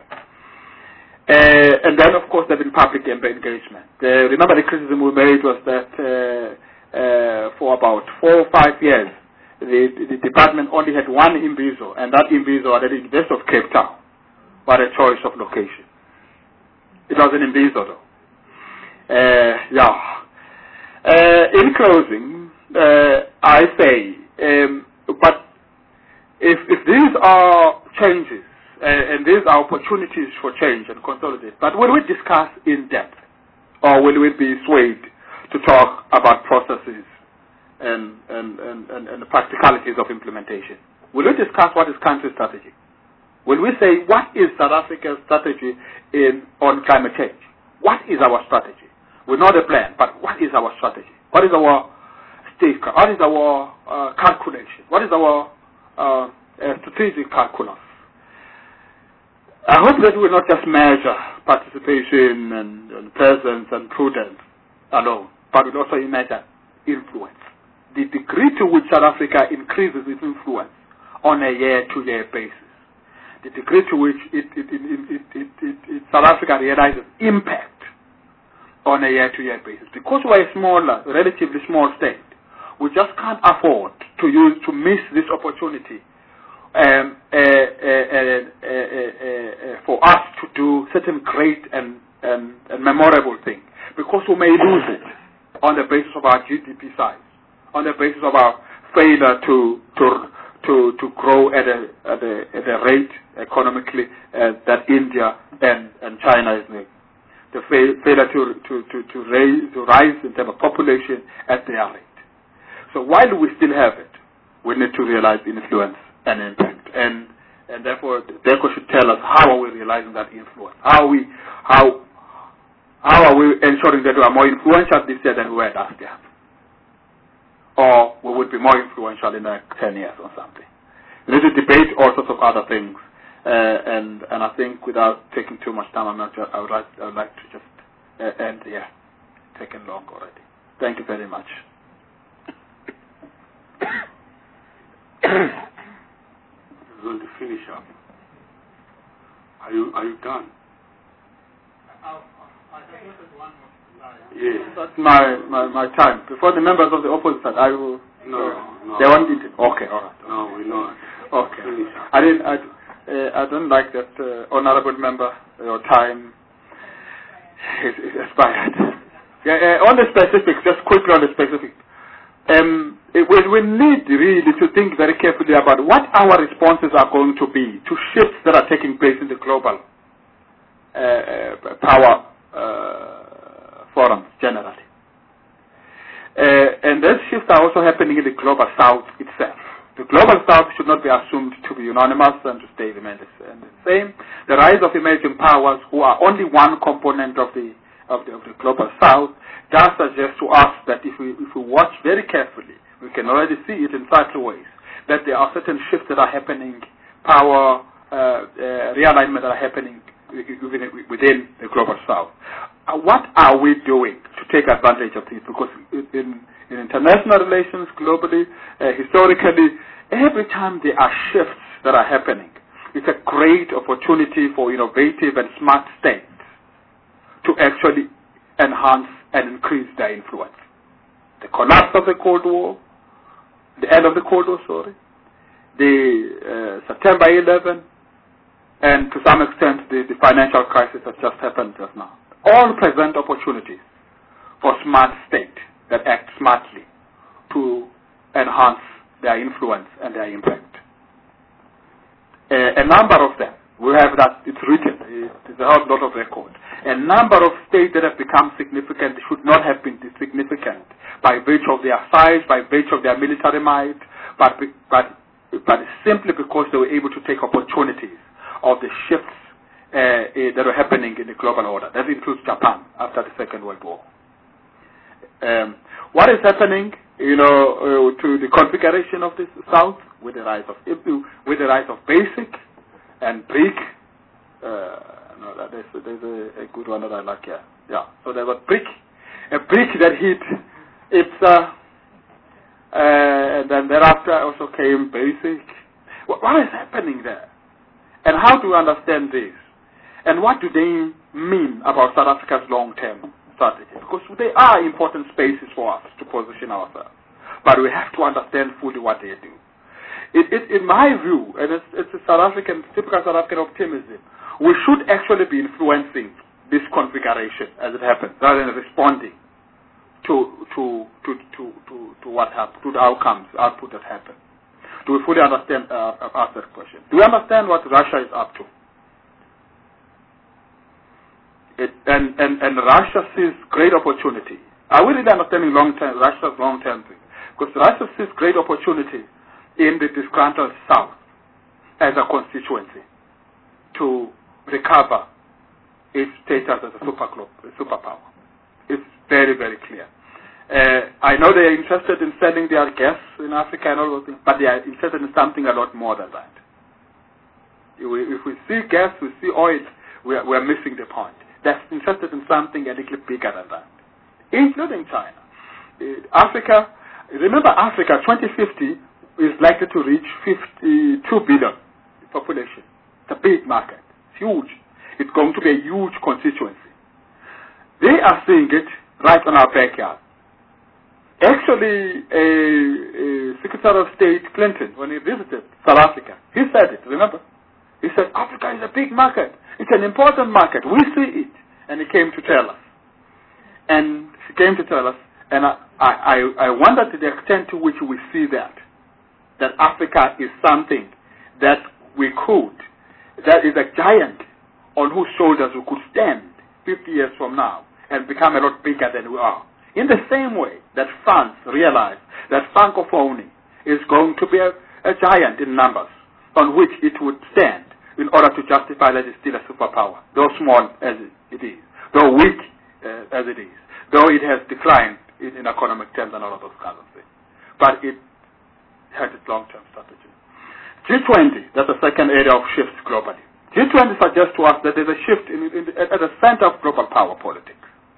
Uh, and then, of course, there have been public engagement. Uh, remember the criticism we made was that uh, uh, for about four or five years, The, the department only had one Imbizo, and that Imbizo at the University of Cape Town. What a choice of location. It was an Imbizo, though. Uh, yeah. Uh, in closing, uh, I say, um, but if, if these are changes, uh, and these are opportunities for change and consolidate, but will we discuss in depth, or will we be swayed to talk about processes And, and, and, and, and the practicalities of implementation? Will we discuss what is country strategy? Will we say what is South Africa's strategy in, on climate change? What is our strategy? We know the plan, but what is our strategy? What is our stake? What is our uh, calculation? What is our uh, uh, strategic calculus? I hope that we will not just measure participation and, and presence and prudence alone, but we will also measure influence. The degree to which South Africa increases its influence on a year-to-year basis, the degree to which it, it, it, it, it, it, it, South Africa realizes impact on a year-to-year basis. Because we're a smaller, relatively small state, we just can't afford to use to miss this opportunity um, uh, uh, uh, uh, uh, uh, for us to do certain great and, and, and memorable things, because we may lose it on the basis of our G D P size, on the basis of our failure to to to to grow at a at a, at a rate economically uh, that India and, and China is making, the fa- failure to to to to raise to rise in terms of population at their rate. So while we still have it, we need to realize influence and impact, and and therefore DECO should tell us how are we realizing that influence? How are we how how are we ensuring that we are more influential this year than we were last year? Or we would be more influential in the next ten years or something. We need to debate all sorts of other things, uh, and and I think without taking too much time, I'm not just, I would like I would like to just uh, end here. Taken long already. Thank you very much. I'm going to finish up. Are you are you done? I have one more. Yes. That's my, my, my time. Before the members of the opposite side, I will... No, uh, no. They want it. Okay, all right. No, we know it. Okay. I didn't... I, uh, I don't like that uh, honorable member. Your time is, is expired. Yeah, uh, on the specifics, just quickly on the specifics. Um, it, we, we need really to think very carefully about what our responses are going to be to shifts that are taking place in the global uh, uh, power uh, forums generally. Uh, and those shifts are also happening in the global south itself. The global south should not be assumed to be unanimous and to stay remain the same. The rise of emerging powers, who are only one component of the of the, of the global south, does suggest to us that if we if we watch very carefully, we can already see it in such ways that there are certain shifts that are happening, power uh, uh, realignment that are happening within, within the global south. Uh, what are we doing to take advantage of this? Because in, in international relations, globally, uh, historically, every time there are shifts that are happening, it's a great opportunity for innovative and smart states to actually enhance and increase their influence. The collapse of the Cold War, the end of the Cold War, sorry, the uh, September eleventh, and to some extent the, the financial crisis that just happened just now, all present opportunities for smart states that act smartly to enhance their influence and their impact. Uh, a number of them, we have that, it's written, it's a whole lot of record. A number of states that have become significant should not have been significant by virtue of their size, by virtue of their military might, but, but, but simply because they were able to take opportunities of the shifts uh, uh, that were happening in the global order. That includes Japan after the Second World War. Um, what is happening, you know, uh, to the configuration of the South with the rise of with the rise of basic and BRIC? Uh, no, there's, there's a, a good one that I like here. Yeah. So there was BRIC, a BRIC that hit its, uh, uh, and then thereafter also came basic. What, what is happening there? And how do we understand this? And what do they mean about South Africa's long-term strategy? Because they are important spaces for us to position ourselves. But we have to understand fully what they do. It, it, in my view, and it's, it's a South African, typical South African optimism, we should actually be influencing this configuration as it happens, rather than responding to to to to to, to what happened, to the outcomes, output that happened. Do we fully understand, uh, ask that question? Do we understand what Russia is up to? It, and, and, and Russia sees great opportunity. Are we really understanding long-term, Russia's long-term thing? Because Russia sees great opportunity in the disgruntled South as a constituency to recover its status as a super club, a superpower. It's very, very clear. Uh, I know they are interested in selling their gas in Africa and all those things, but they are interested in something a lot more than that. If we, if we see gas, we see oil, we are, we are missing the point. They're interested in something a little bigger than that, including China. Uh, Africa, remember Africa, twenty fifty is likely to reach fifty-two billion population. It's a big market. It's huge. It's going to be a huge constituency. They are seeing it right on our backyard. Actually, a, a Secretary of State Clinton, when he visited South Africa, he said it, remember? He said, Africa is a big market. It's an important market. We see it. And he came to tell us. And he came to tell us, and I, I, I wonder to the extent to which we see that, that Africa is something that we could, that is a giant on whose shoulders we could stand fifty years from now and become a lot bigger than we are. In the same way that France realized that Francophonie is going to be a, a giant in numbers on which it would stand in order to justify that it's still a superpower, though small as it is, though weak uh, as it is, though it has declined in, in economic terms and all of those kinds of things. But it has its long-term strategy. G twenty, that's the second area of shifts globally. G twenty suggests to us that there's a shift in, in the, at the center of global power politics.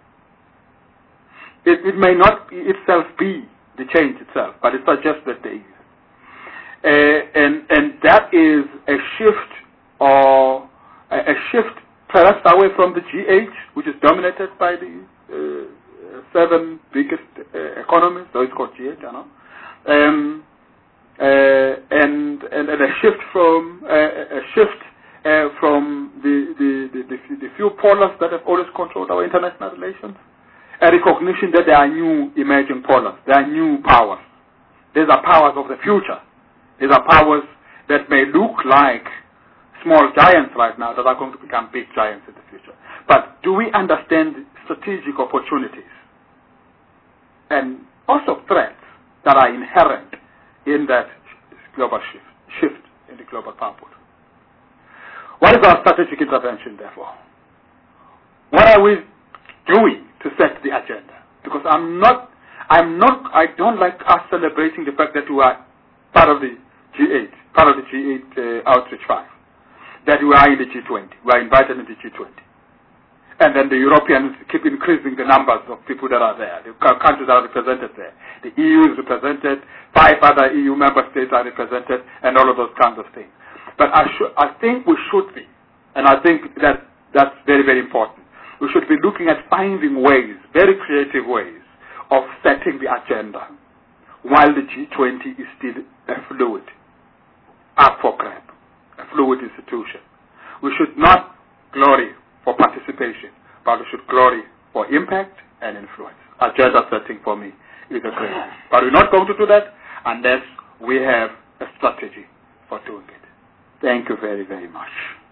It, it may not itself be the change itself, but it suggests that there is. Uh, and, and that is a shift or a, a shift perhaps away from the G eight, which is dominated by the uh, seven biggest uh, economies, so it's called G eight, you know. Um, uh, and, and, and a shift from uh, a shift uh, from the the, the, the the few powers that have always controlled our international relations. A recognition that there are new emerging powers, there are new powers. These are powers of the future. These are powers that may look like small giants right now that are going to become big giants in the future. But do we understand strategic opportunities and also threats that are inherent in that global shift, shift in the global output. What is our strategic intervention, therefore? What are we doing to set the agenda? Because I'm not, I'm not, I don't like us celebrating the fact that we are part of the G eight, part of the G eight uh, Outreach five, that we are in the G twenty, we are invited in the G twenty. And then the Europeans keep increasing the numbers of people that are there. The countries are represented there. The E U is represented, five other E U member states are represented, and all of those kinds of things. But I, sh- I think we should be, and I think that that's very, very important. We should be looking at finding ways, very creative ways, of setting the agenda while the G twenty is still a fluid, up for grab, a fluid institution. We should not glory for participation, but we should glory for impact and influence. Agenda setting for me is a great one. But we're not going to do that unless we have a strategy for doing it. Thank you very, very much.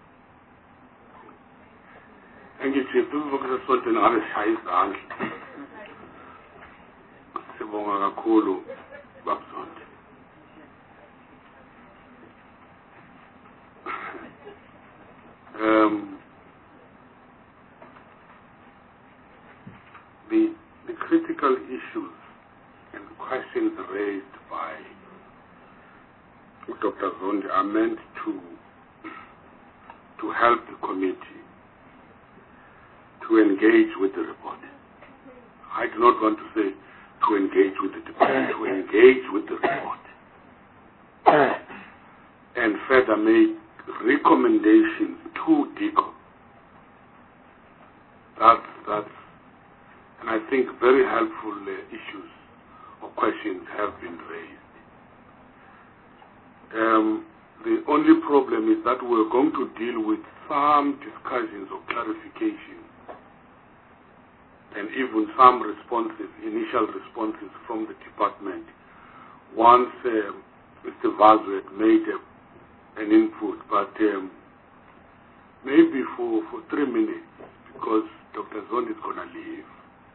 Thank you, Chief. Sibonga kakhulu, Babzondi. Um, the, the critical issues and questions raised by Doctor Zondi are meant to to help the committee to engage with the report. I do not want to say to engage with the department, to engage with the report. And further make recommendations to DICO. That's, that's, and I think very helpful uh, issues or questions have been raised. Um, the only problem is that we're going to deal with some discussions or clarifications and even some responses, initial responses from the department once uh, Mister Vazu had made a, an input, but um, maybe for, for three minutes because Doctor Zondi is going to leave.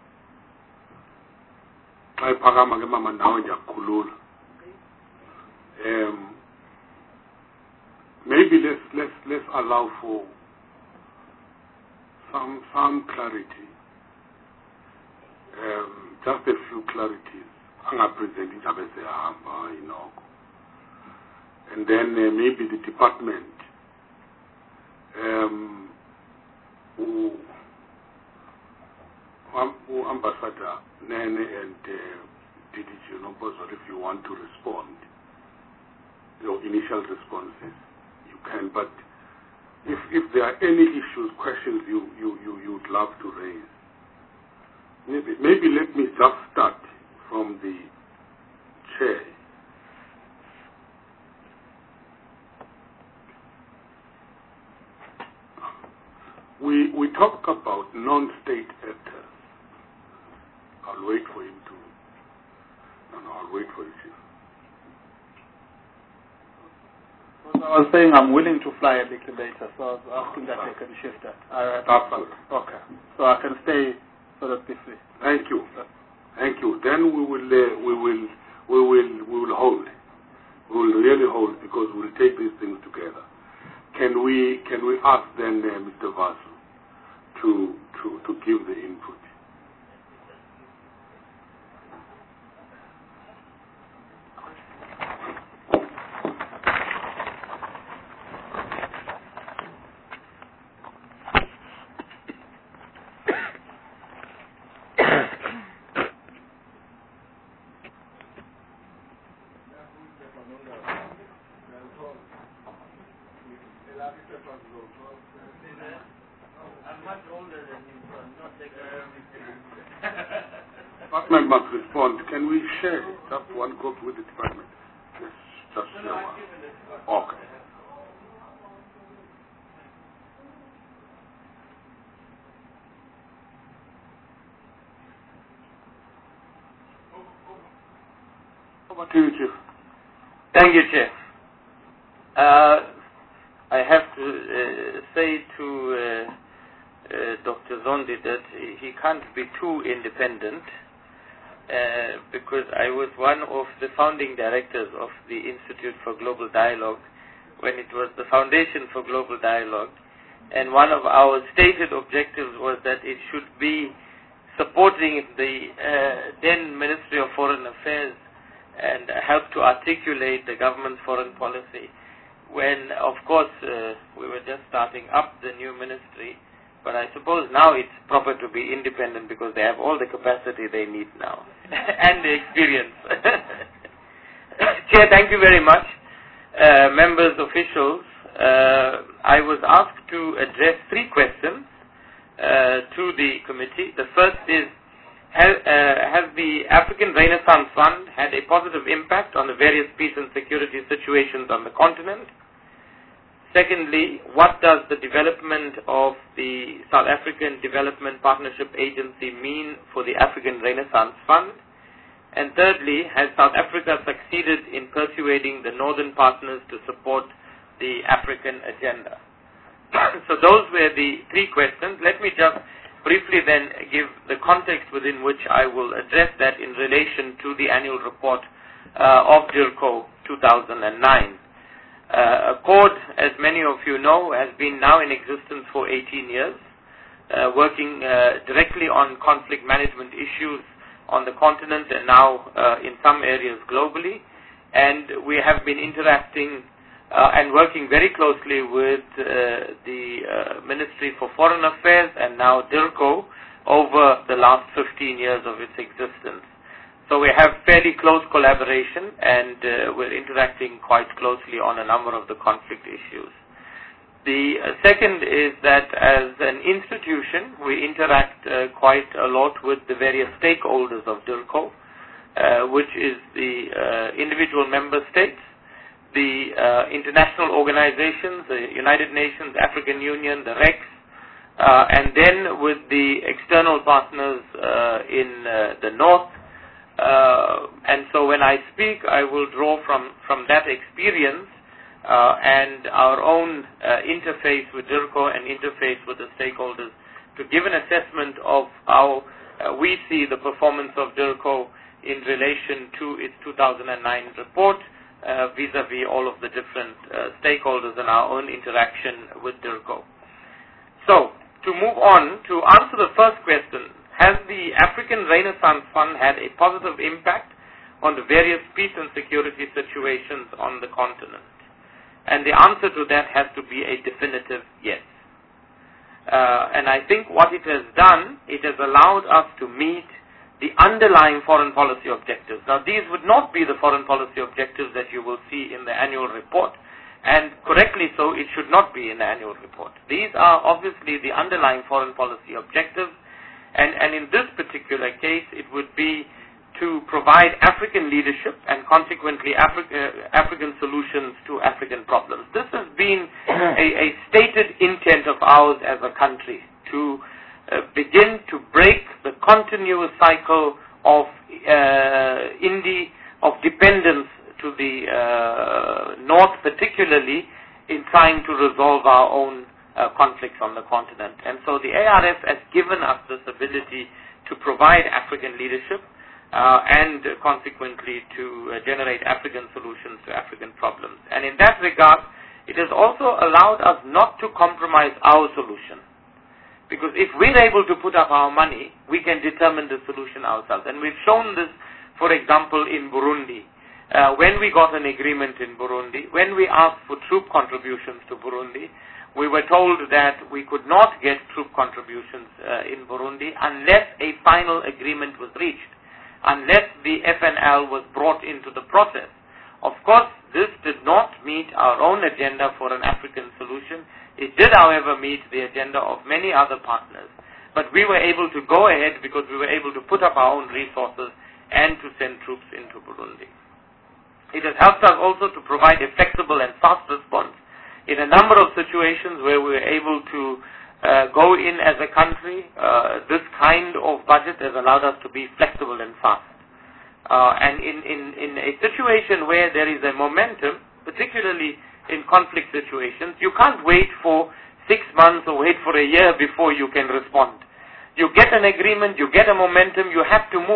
Um, maybe let's let's let's allow for some some clarity, um, just a few clarities. You know, and then uh, maybe the department um, who, who Ambassador Nene and uh, D D G Nombozo, if you want to respond, your initial responses, you can. But if if there are any issues, questions you you you you'd love to raise, maybe maybe let me just start from the chair. We we talk about non-state actors. I'll wait for him to. No, no, I'll wait for you. I was saying I'm willing to fly a little later, so I was asking that I can shift that. I, Absolutely. Okay. So I can stay sort of briefly. Thank you. Thank you. Then we will uh, we will we will we will hold. We will really hold because we'll take these things together. Can we can we ask then uh, Mister Vasu to to to give the input? Department must respond. Can we share just one copy with the department? Yes, just share one. Okay. Over to you, Chief. Thank you, Chair. Uh, I have to uh, say to uh, uh, Doctor Zondi that he can't be too independent uh, because I was one of the founding directors of the Institute for Global Dialogue when it was the Foundation for Global Dialogue, and one of our stated objectives was that it should be supporting the uh, then Ministry of Foreign Affairs and help to articulate the government's foreign policy when, of course, uh, we were just starting up the new ministry. But I suppose now it's proper to be independent because they have all the capacity they need now and the experience. Chair, thank you very much. Uh, members, officials, uh, I was asked to address three questions uh, to the committee. The first is, has, uh, has the African Renaissance Fund had a positive impact on the various peace and security situations on the continent? Secondly, what does the development of the South African Development Partnership Agency mean for the African Renaissance Fund? And thirdly, has South Africa succeeded in persuading the northern partners to support the African agenda? So those were the three questions. Let me just briefly then give the context within which I will address that in relation to the annual report uh, of DIRCO two thousand nine. Uh, ACCORD, as many of you know, has been now in existence for eighteen years, uh, working uh, directly on conflict management issues on the continent and now uh, in some areas globally. And we have been interacting uh, and working very closely with uh, the uh, Ministry for Foreign Affairs and now DIRCO over the last fifteen years of its existence. So we have fairly close collaboration, and uh, we're interacting quite closely on a number of the conflict issues. The uh, second is that as an institution, we interact uh, quite a lot with the various stakeholders of DIRCO, uh, which is the uh, individual member states, the uh, international organizations, the United Nations, African Union, the REX, uh, and then with the external partners uh, in uh, the north. Uh, and so when I speak, I will draw from, from that experience uh, and our own uh, interface with DIRCO and interface with the stakeholders to give an assessment of how uh, we see the performance of DIRCO in relation to its two thousand nine report uh, vis-a-vis all of the different uh, stakeholders and our own interaction with DIRCO. So, to move on, to answer the first question, has the African Renaissance Fund had a positive impact on the various peace and security situations on the continent? And the answer to that has to be a definitive yes. Uh, and I think what it has done, it has allowed us to meet the underlying foreign policy objectives. Now, these would not be the foreign policy objectives that you will see in the annual report, and correctly so, it should not be in the annual report. These are obviously the underlying foreign policy objectives. And, and in this particular case, it would be to provide African leadership and consequently Afri- uh, African solutions to African problems. This has been a, a stated intent of ours as a country, to uh, begin to break the continuous cycle of uh, Indi, of dependence to the uh, north, particularly in trying to resolve our own Uh, conflicts on the continent. And so the A R F has given us this ability to provide African leadership uh, and uh, consequently to uh, generate African solutions to African problems. And in that regard, it has also allowed us not to compromise our solution. Because if we're able to put up our money, we can determine the solution ourselves. And we've shown this, for example, in Burundi. Uh, when we got an agreement in Burundi, when we asked for troop contributions to Burundi, we were told that we could not get troop contributions uh, in Burundi unless a final agreement was reached, unless the F N L was brought into the process. Of course, this did not meet our own agenda for an African solution. It did, however, meet the agenda of many other partners. But we were able to go ahead because we were able to put up our own resources and to send troops into Burundi. It has helped us also to provide a flexible and fast response in a number of situations where we were able to uh, go in as a country. Uh, this kind of budget has allowed us to be flexible and fast. Uh, and in, in, in a situation where there is a momentum, particularly in conflict situations, you can't wait for six months or wait for a year before you can respond. You get an agreement, you get a momentum, you have to move.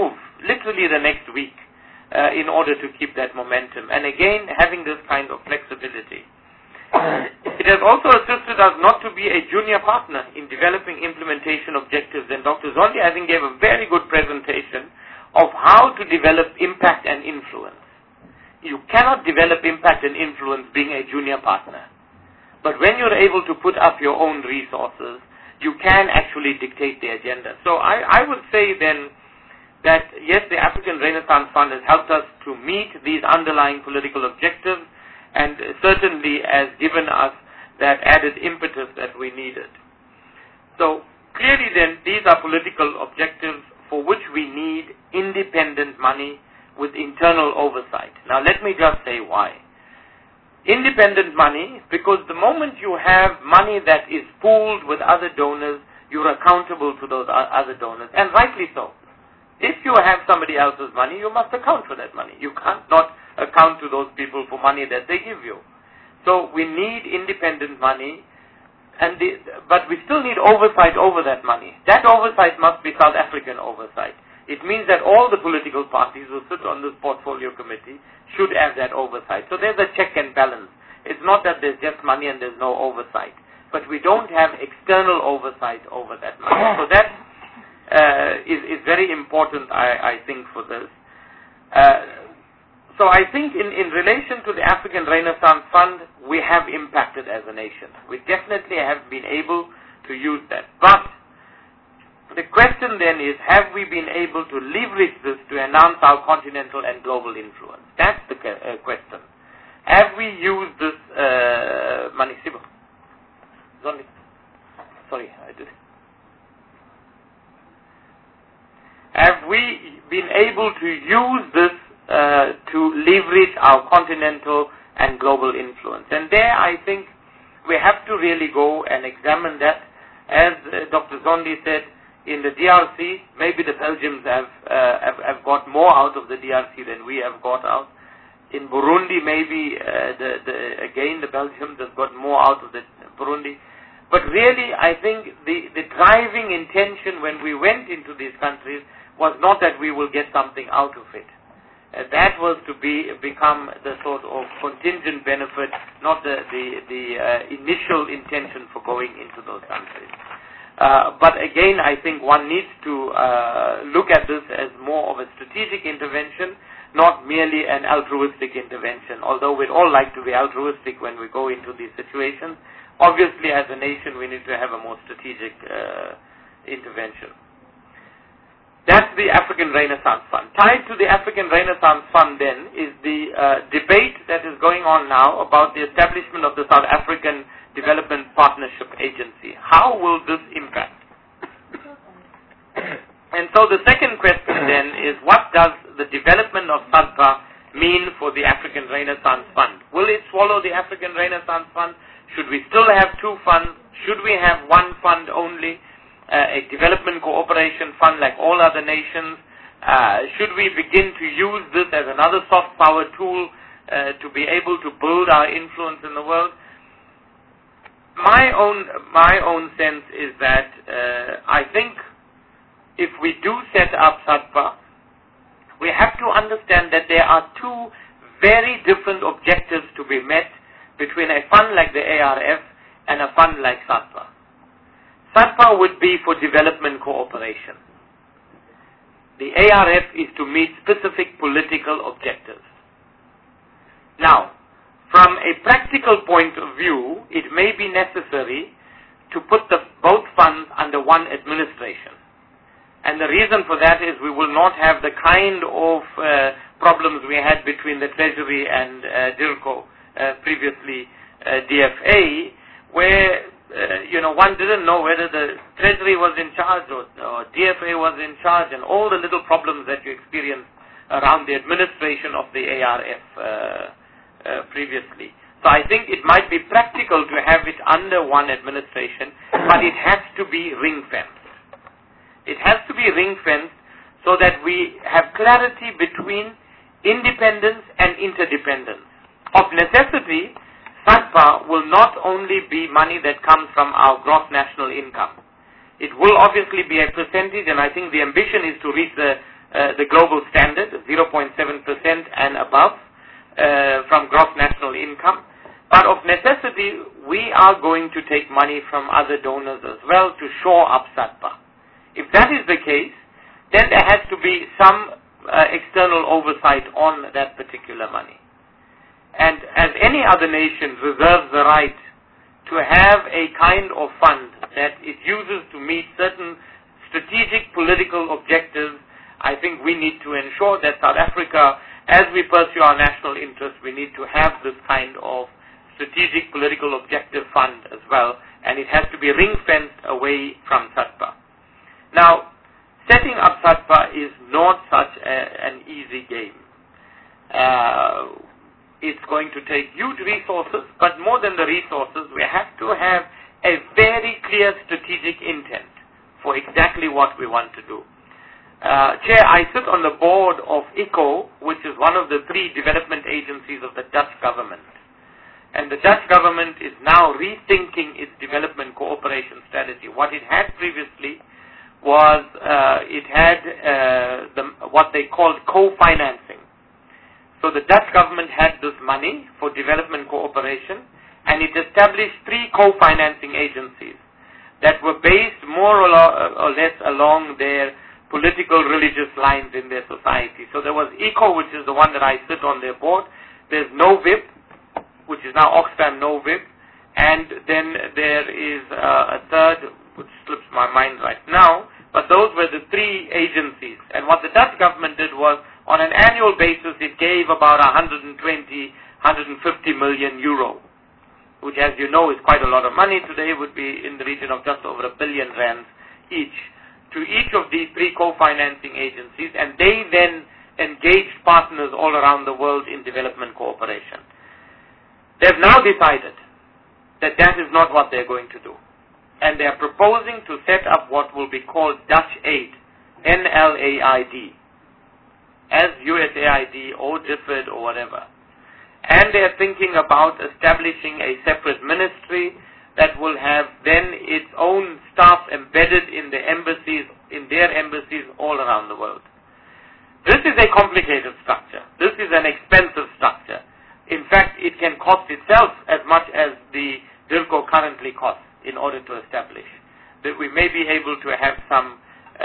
literally the next week uh, in order to keep that momentum. And again, having this kind of flexibility. It has also assisted us not to be a junior partner in developing implementation objectives. And Doctor Zondi, I think, gave a very good presentation of how to develop impact and influence. You cannot develop impact and influence being a junior partner. But when you're able to put up your own resources, you can actually dictate the agenda. So I, I would say then that, yes, the African Renaissance Fund has helped us to meet these underlying political objectives, and certainly has given us that added impetus that we needed. So clearly then, these are political objectives for which we need independent money with internal oversight. Now let me just say why. Independent money, because the moment you have money that is pooled with other donors, you're accountable to those other donors, and rightly so. If you have somebody else's money, you must account for that money. You can't not account to those people for money that they give you. So we need independent money, and the, but we still need oversight over that money. That oversight must be South African oversight. It means that all the political parties who sit on this portfolio committee should have that oversight. So there's a check and balance. It's not that there's just money and there's no oversight, but we don't have external oversight over that money. So that uh, is, is very important, I, I think, for this. Uh, So I think in, in relation to the African Renaissance Fund, we have impacted as a nation. We definitely have been able to use that. But the question then is, have we been able to leverage this to enhance our continental and global influence? That's the uh, question. Have we used this uh, money? Sorry, I did. Have we been able to use this Uh, to leverage our continental and global influence? And there I think we have to really go and examine that. As uh, Doctor Zondi said, in the D R C, maybe the Belgians have, uh, have, have got more out of the D R C than we have got out. In Burundi, maybe, uh, the, the, again, the Belgians have got more out of the Burundi. But really, I think the, the driving intention when we went into these countries was not that we will get something out of it. Uh, that was to be become the sort of contingent benefit, not the the, the uh, initial intention for going into those countries. Uh, but again, I think one needs to uh, look at this as more of a strategic intervention, not merely an altruistic intervention. Although we'd all like to be altruistic when we go into these situations, obviously as a nation we need to have a more strategic uh, intervention. That's the African Renaissance Fund. Tied to the African Renaissance Fund then is the uh, debate that is going on now about the establishment of the South African Development Partnership Agency. How will this impact? And so the second question then is, what does the development of SADPA mean for the African Renaissance Fund? Will it swallow the African Renaissance Fund? Should we still have two funds? Should we have one fund only? Uh, a development cooperation fund like all other nations? Uh, should we begin to use this as another soft power tool uh, to be able to build our influence in the world? My own, my own sense is that uh, I think if we do set up SADPA, we have to understand that there are two very different objectives to be met between a fund like the A R F and a fund like SADPA. SADPA would be for development cooperation. The A R F is to meet specific political objectives. Now, from a practical point of view, it may be necessary to put the, both funds under one administration. And the reason for that is we will not have the kind of uh, problems we had between the Treasury and uh, DIRCO, uh, previously uh, D F A, where Uh, you know, one didn't know whether the Treasury was in charge or, or D F A was in charge, and all the little problems that you experienced around the administration of the A R F uh, uh, previously. So I think it might be practical to have it under one administration, but it has to be ring-fenced. It has to be ring-fenced so that we have clarity between independence and interdependence. Of necessity, SADPA will not only be money that comes from our gross national income. It will obviously be a percentage, and I think the ambition is to reach the uh, the global standard, zero point seven percent and above uh, from gross national income. But of necessity, we are going to take money from other donors as well to shore up SADPA. If that is the case, then there has to be some uh, external oversight on that particular money. And as any other nation reserves the right to have a kind of fund that it uses to meet certain strategic political objectives, I think we need to ensure that South Africa, as we pursue our national interests, we need to have this kind of strategic political objective fund as well, and it has to be ring-fenced away from SADPA. Now, setting up SADPA is not such a, an easy game. Uh, it's going to take huge resources, but more than the resources, we have to have a very clear strategic intent for exactly what we want to do. Uh, Chair, I sit on the board of ICO, which is one of the three development agencies of the Dutch government. And the Dutch government is now rethinking its development cooperation strategy. What it had previously was uh, it had uh, the, what they called co-financing. So the Dutch government had this money for development cooperation, and it established three co-financing agencies that were based more or, lo- or less along their political religious lines in their society. So there was ICO, which is the one that I sit on their board. There's NoVIP, which is now Oxfam NoVIP, and then there is uh, a third, which slips my mind right now, but those were the three agencies. And what the Dutch government did was, on an annual basis, it gave about one hundred twenty, one hundred fifty million euro, which, as you know, is quite a lot of money today, would be in the region of just over a billion rands each, to each of these three co-financing agencies, and they then engaged partners all around the world in development cooperation. They've now decided that that is not what they're going to do. And they're proposing to set up what will be called Dutch Aid, N L A I D, as U S A I D or D F I D or whatever. And they're thinking about establishing a separate ministry that will have then its own staff embedded in the embassies, in their embassies all around the world. This is a complicated structure. This is an expensive structure. In fact, it can cost itself as much as the DIRCO currently costs in order to establish. That we may be able to have some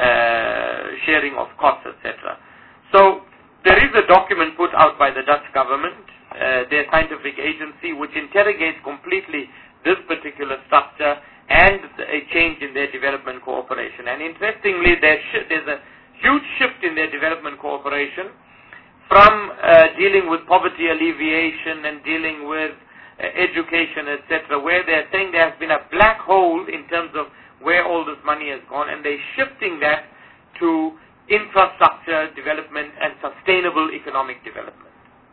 uh, sharing of costs, et cetera. So there is a document put out by the Dutch government, uh, their scientific agency, which interrogates completely this particular structure and a change in their development cooperation. And interestingly, there's, sh- there's a huge shift in their development cooperation from uh, dealing with poverty alleviation and dealing with uh, education, et cetera, where they're saying there has been a black hole in terms of where all this money has gone, and they're shifting that to infrastructure development and sustainable economic development.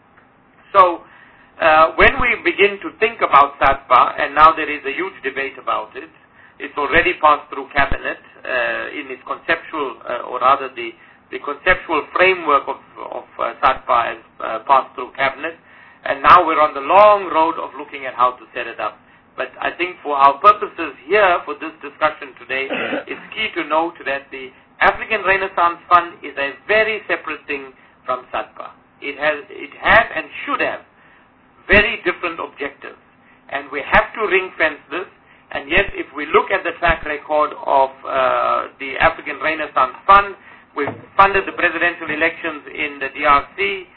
So uh, when we begin to think about SADPA, and now there is a huge debate about it, it's already passed through Cabinet uh, in its conceptual, uh, or rather the The conceptual framework of, of uh, SADPA has uh, passed through Cabinet, and now we're on the long road of looking at how to set it up. But I think for our purposes here, for this discussion today, it's key to note that the African Renaissance Fund is a very separate thing from SADPA. It has, it has and should have very different objectives, and we have to ring-fence this. And yes, if we look at the track record of uh, the African Renaissance Fund, we've funded the presidential elections in the D R C.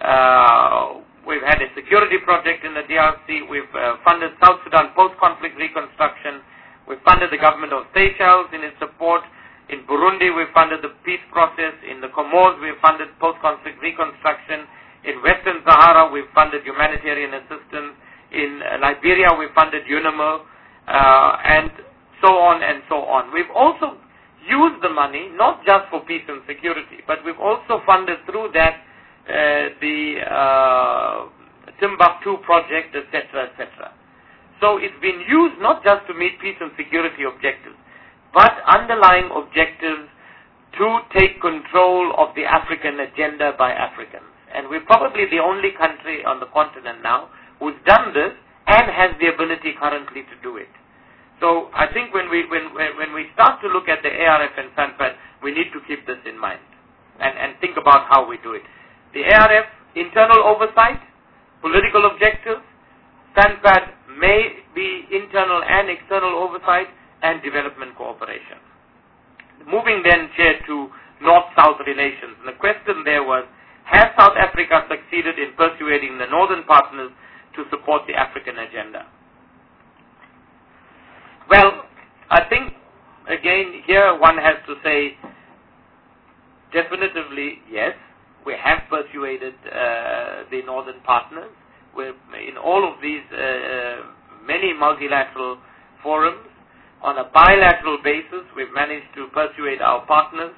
Uh, we've had a security project in the D R C. We've uh, funded South Sudan post-conflict reconstruction. We've funded the government of Seychelles in its support. In Burundi, we've funded the peace process. In the Comores, we've funded post-conflict reconstruction. In Western Sahara, we've funded humanitarian assistance. In uh, Liberia, we've funded UNAMIR, uh, and so on and so on. We've also use the money not just for peace and security, but we've also funded through that uh, the uh, Timbuktu project, et cetera, et cetera. So it's been used not just to meet peace and security objectives, but underlying objectives to take control of the African agenda by Africans. And we're probably the only country on the continent now who's done this and has the ability currently to do it. So I think when we when when we start to look at the A R F and SANPAD, we need to keep this in mind. And and about how we do it. The A R F, internal oversight, political objectives. SANPAD may be internal and external oversight, and development cooperation. Moving then, Chair, to North-South relations. And the question there was, has South Africa succeeded in persuading the northern partners to support the African agenda? Well, I think, again, here one has to say, definitively, yes, we have persuaded uh, the northern partners. We're in all of these uh, many multilateral forums. On a bilateral basis, we've managed to persuade our partners.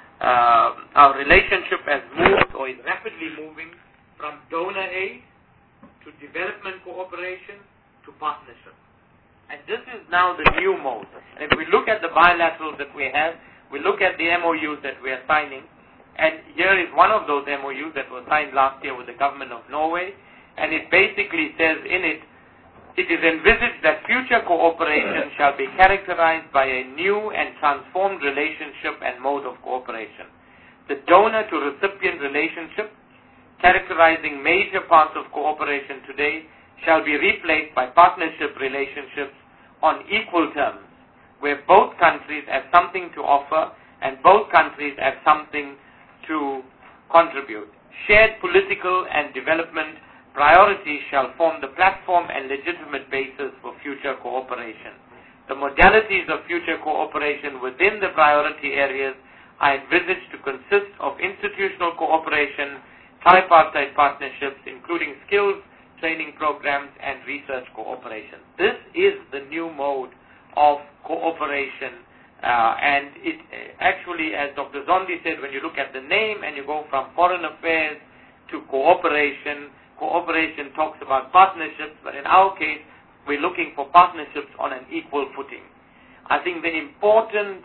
Uh, our relationship has moved, or is rapidly moving, from donor aid to development cooperation to partnership. And this is now the new mode. And if we look at the bilaterals that we have, we look at the M O Us that we are signing, and here is one of those M O Us that was signed last year with the government of Norway, and it basically says in it, it is envisaged that future cooperation shall be characterized by a new and transformed relationship and mode of cooperation. The donor-to-recipient relationship, characterizing major parts of cooperation today, shall be replaced by partnership relationships on equal terms, where both countries have something to offer and both countries have something to contribute. Shared political and development priorities shall form the platform and legitimate basis for future cooperation. The modalities of future cooperation within the priority areas are envisaged to consist of institutional cooperation, tripartite partnerships, including skills, training programs, and research cooperation. This is the new mode of cooperation, uh, and it actually, as Doctor Zondi said, when you look at the name and you go from foreign affairs to cooperation, cooperation talks about partnerships, but in our case, we're looking for partnerships on an equal footing. I think the important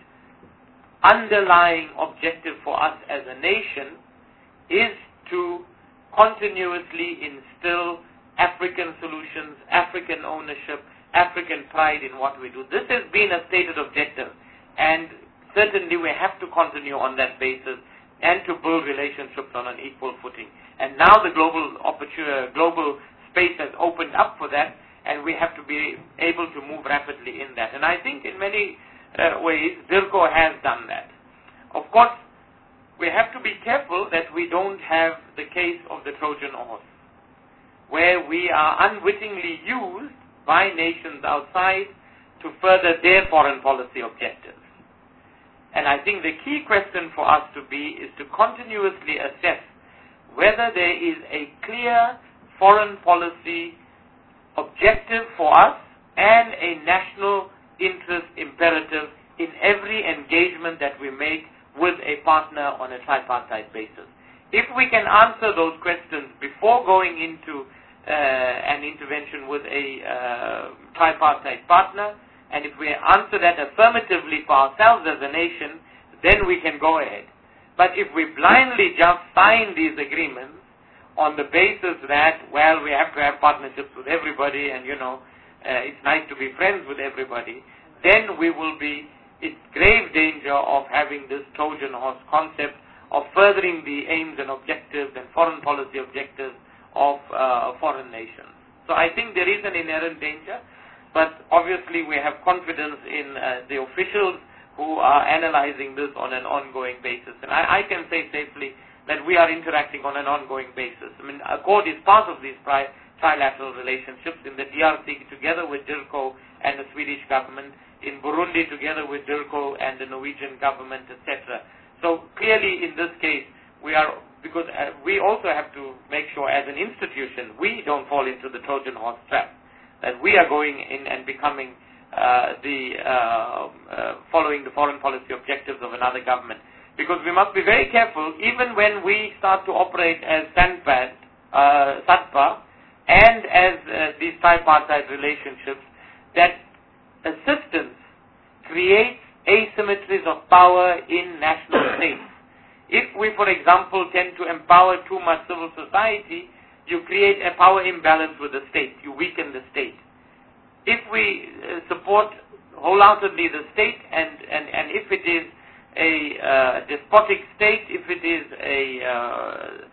underlying objective for us as a nation is to continuously instill African solutions, African ownership, African pride in what we do. This has been a stated objective, and certainly we have to continue on that basis and to build relationships on an equal footing. And now the global opportunity, global space has opened up for that, and we have to be able to move rapidly in that. And I think in many uh, ways, DIRCO has done that. Of course, we have to be careful that we don't have the case of the Trojan horse, where we are unwittingly used by nations outside to further their foreign policy objectives. And I think the key question for us to be is to continuously assess whether there is a clear foreign policy objective for us and a national interest imperative in every engagement that we make with a partner on a tripartite basis. If we can answer those questions before going into uh, an intervention with a uh, tripartite partner, and if we answer that affirmatively for ourselves as a nation, then we can go ahead. But if we blindly just sign these agreements on the basis that, well, we have to have partnerships with everybody and, you know, uh, it's nice to be friends with everybody, then we will be in grave danger of having this Trojan horse concept of furthering the aims and objectives and foreign policy objectives of uh, foreign nations. So I think there is an inherent danger, but obviously we have confidence in uh, the officials who are analyzing this on an ongoing basis. And I, I can say safely that we are interacting on an ongoing basis. I mean, Accord is part of these tri- trilateral relationships in the D R C together with DIRCO and the Swedish government, in Burundi together with DIRCO and the Norwegian government, et cetera. So clearly in this case, we are, because uh, we also have to make sure as an institution, we don't fall into the Trojan horse trap, that we are going in and becoming Uh, the uh, uh, following the foreign policy objectives of another government. Because we must be very careful, even when we start to operate as SANPAD, uh, SATPA, and as uh, these tripartite relationships, that assistance creates asymmetries of power in national states. If we, for example, tend to empower too much civil society, you create a power imbalance with the state. You weaken the state. If we uh, support wholeheartedly the state, and, and, and if it is a uh, despotic state, if it is a uh,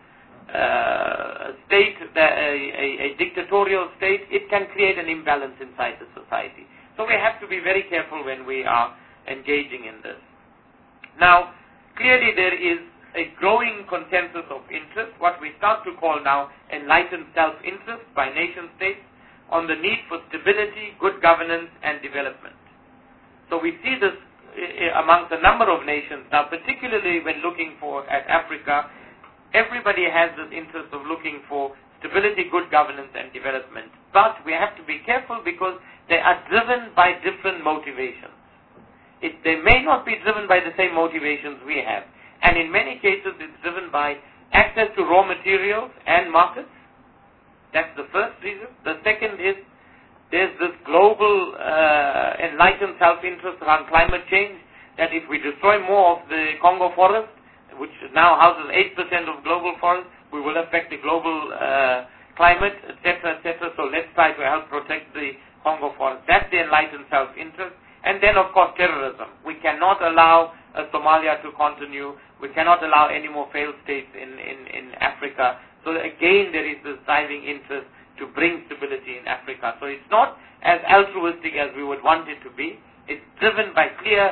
uh, state, that, a, a, a dictatorial state, it can create an imbalance inside the society. So we have to be very careful when we are engaging in this. Now, clearly there is a growing consensus of interest, what we start to call now enlightened self-interest by nation-states, on the need for stability, good governance, and development. So we see this amongst a number of nations. Now, particularly when looking for at Africa, everybody has this interest of looking for stability, good governance, and development. But we have to be careful because they are driven by different motivations. It, they may not be driven by the same motivations we have. And in many cases, it's driven by access to raw materials and markets. That's the first reason. The second is there's this global uh, enlightened self-interest around climate change, that if we destroy more of the Congo forest, which now houses eight percent of global forest, we will affect the global uh, climate, et cetera, et cetera. So let's try to help protect the Congo forest. That's the enlightened self-interest. And then, of course, terrorism. We cannot allow uh, Somalia to continue. We cannot allow any more failed states in, in, in Africa. So again, there is this driving interest to bring stability in Africa. So it's not as altruistic as we would want it to be. It's driven by clear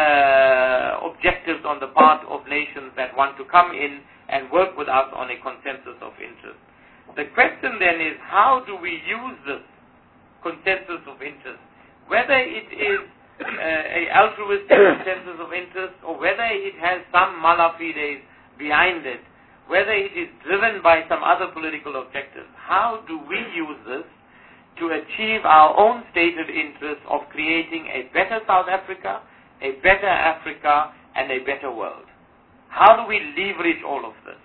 uh, objectives on the part of nations that want to come in and work with us on a consensus of interest. The question then is, how do we use this consensus of interest? Whether it is uh, a altruistic consensus of interest or whether it has some mala fides behind it, whether it is driven by some other political objectives, how do we use this to achieve our own stated interest of creating a better South Africa, a better Africa, and a better world? How do we leverage all of this?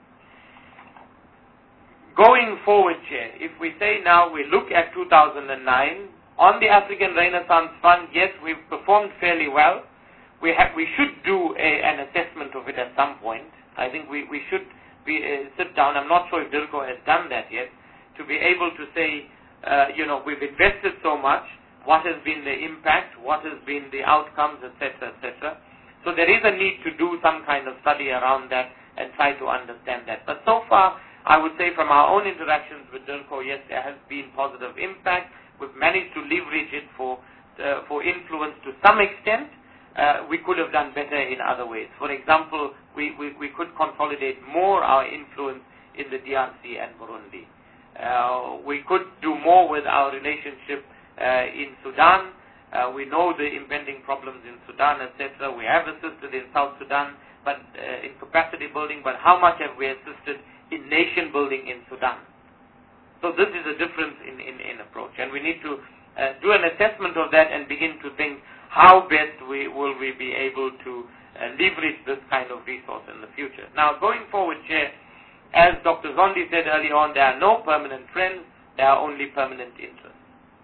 Going forward, Chair, if we say now we look at two thousand nine, on the African Renaissance Fund, yes, we've performed fairly well. We have, we should do a, an assessment of it at some point. I think we, we should be, uh, sit down. I'm not sure if DIRCO has done that yet, to be able to say, uh, you know, we've invested so much, what has been the impact, what has been the outcomes, et cetera, et cetera. So there is a need to do some kind of study around that and try to understand that. But so far, I would say from our own interactions with DIRCO, yes, there has been positive impact. We've managed to leverage it for uh, for influence to some extent. Uh, we could have done better in other ways. For example, we, we, we could consolidate more our influence in the D R C and Burundi. Uh, we could do more with our relationship uh, in Sudan. Uh, we know the impending problems in Sudan, et cetera. We have assisted in South Sudan, but uh, in capacity building. But how much have we assisted in nation building in Sudan? So this is a difference in, in, in approach, and we need to uh, do an assessment of that and begin to think how best we will we be able to uh, leverage this kind of resource in the future. Now, going forward, Chair, as Doctor Zondi said earlier on, there are no permanent friends, there are only permanent interests.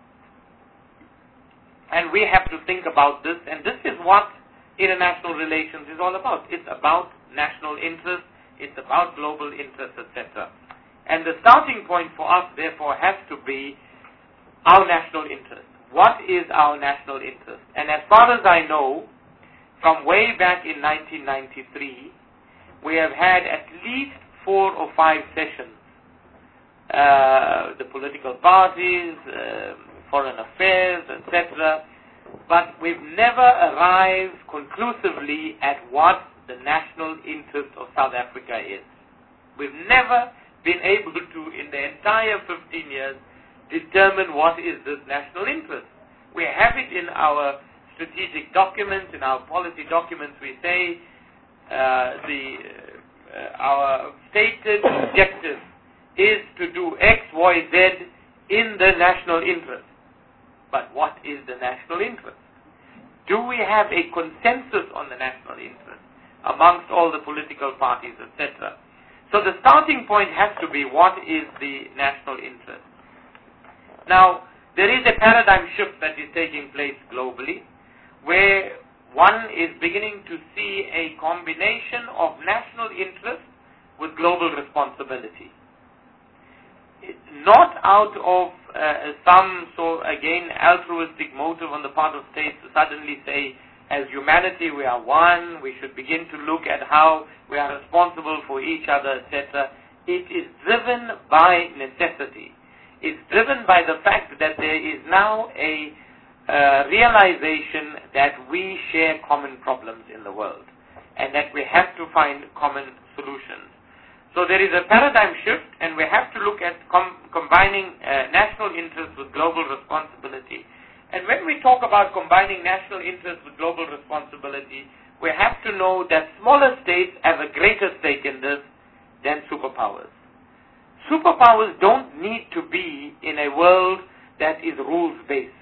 And we have to think about this, and this is what international relations is all about. It's about national interest, it's about global interest, et cetera. And the starting point for us, therefore, has to be our national interest. What is our national interest? And as far as I know, from way back in nineteen ninety-three, we have had at least four or five sessions. Uh, the political parties, uh, foreign affairs, et cetera. But we've never arrived conclusively at what the national interest of South Africa is. We've never been able to, in the entire fifteen years, determine what is this national interest. We have it in our strategic documents, in our policy documents. We say uh, the uh, our stated objective is to do X, Y, Z in the national interest. But what is the national interest? Do we have a consensus on the national interest amongst all the political parties, et cetera? So the starting point has to be, what is the national interest? Now, there is a paradigm shift that is taking place globally, where one is beginning to see a combination of national interest with global responsibility. It's not out of uh, some, so again, altruistic motive on the part of states to suddenly say, as humanity we are one, we should begin to look at how we are responsible for each other, et cetera. It is driven by necessity. It's driven by the fact that there is now a uh, realization that we share common problems in the world and that we have to find common solutions. So there is a paradigm shift, and we have to look at com- combining uh, national interests with global responsibility. And when we talk about combining national interests with global responsibility, we have to know that smaller states have a greater stake in this than superpowers. Superpowers don't need to be in a world that is rules-based,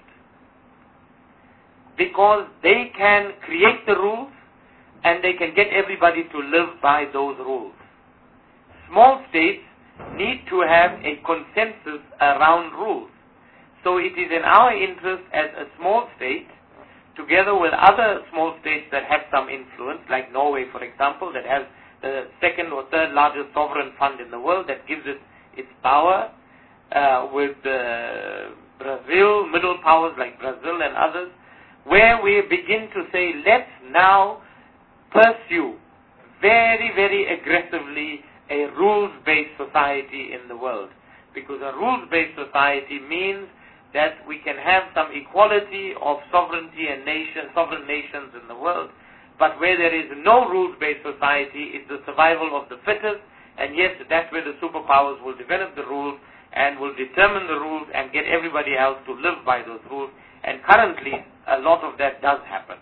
because they can create the rules and they can get everybody to live by those rules. Small states need to have a consensus around rules. So it is in our interest as a small state, together with other small states that have some influence, like Norway, for example, that has the second or third largest sovereign fund in the world, that gives it its power, uh, with uh, Brazil, middle powers like Brazil and others, where we begin to say, let's now pursue very, very aggressively a rules-based society in the world. Because a rules-based society means that we can have some equality of sovereignty and nation, sovereign nations in the world. But where there is no rules-based society, it's the survival of the fittest, and yes, that's where the superpowers will develop the rules and will determine the rules and get everybody else to live by those rules. And currently, a lot of that does happen.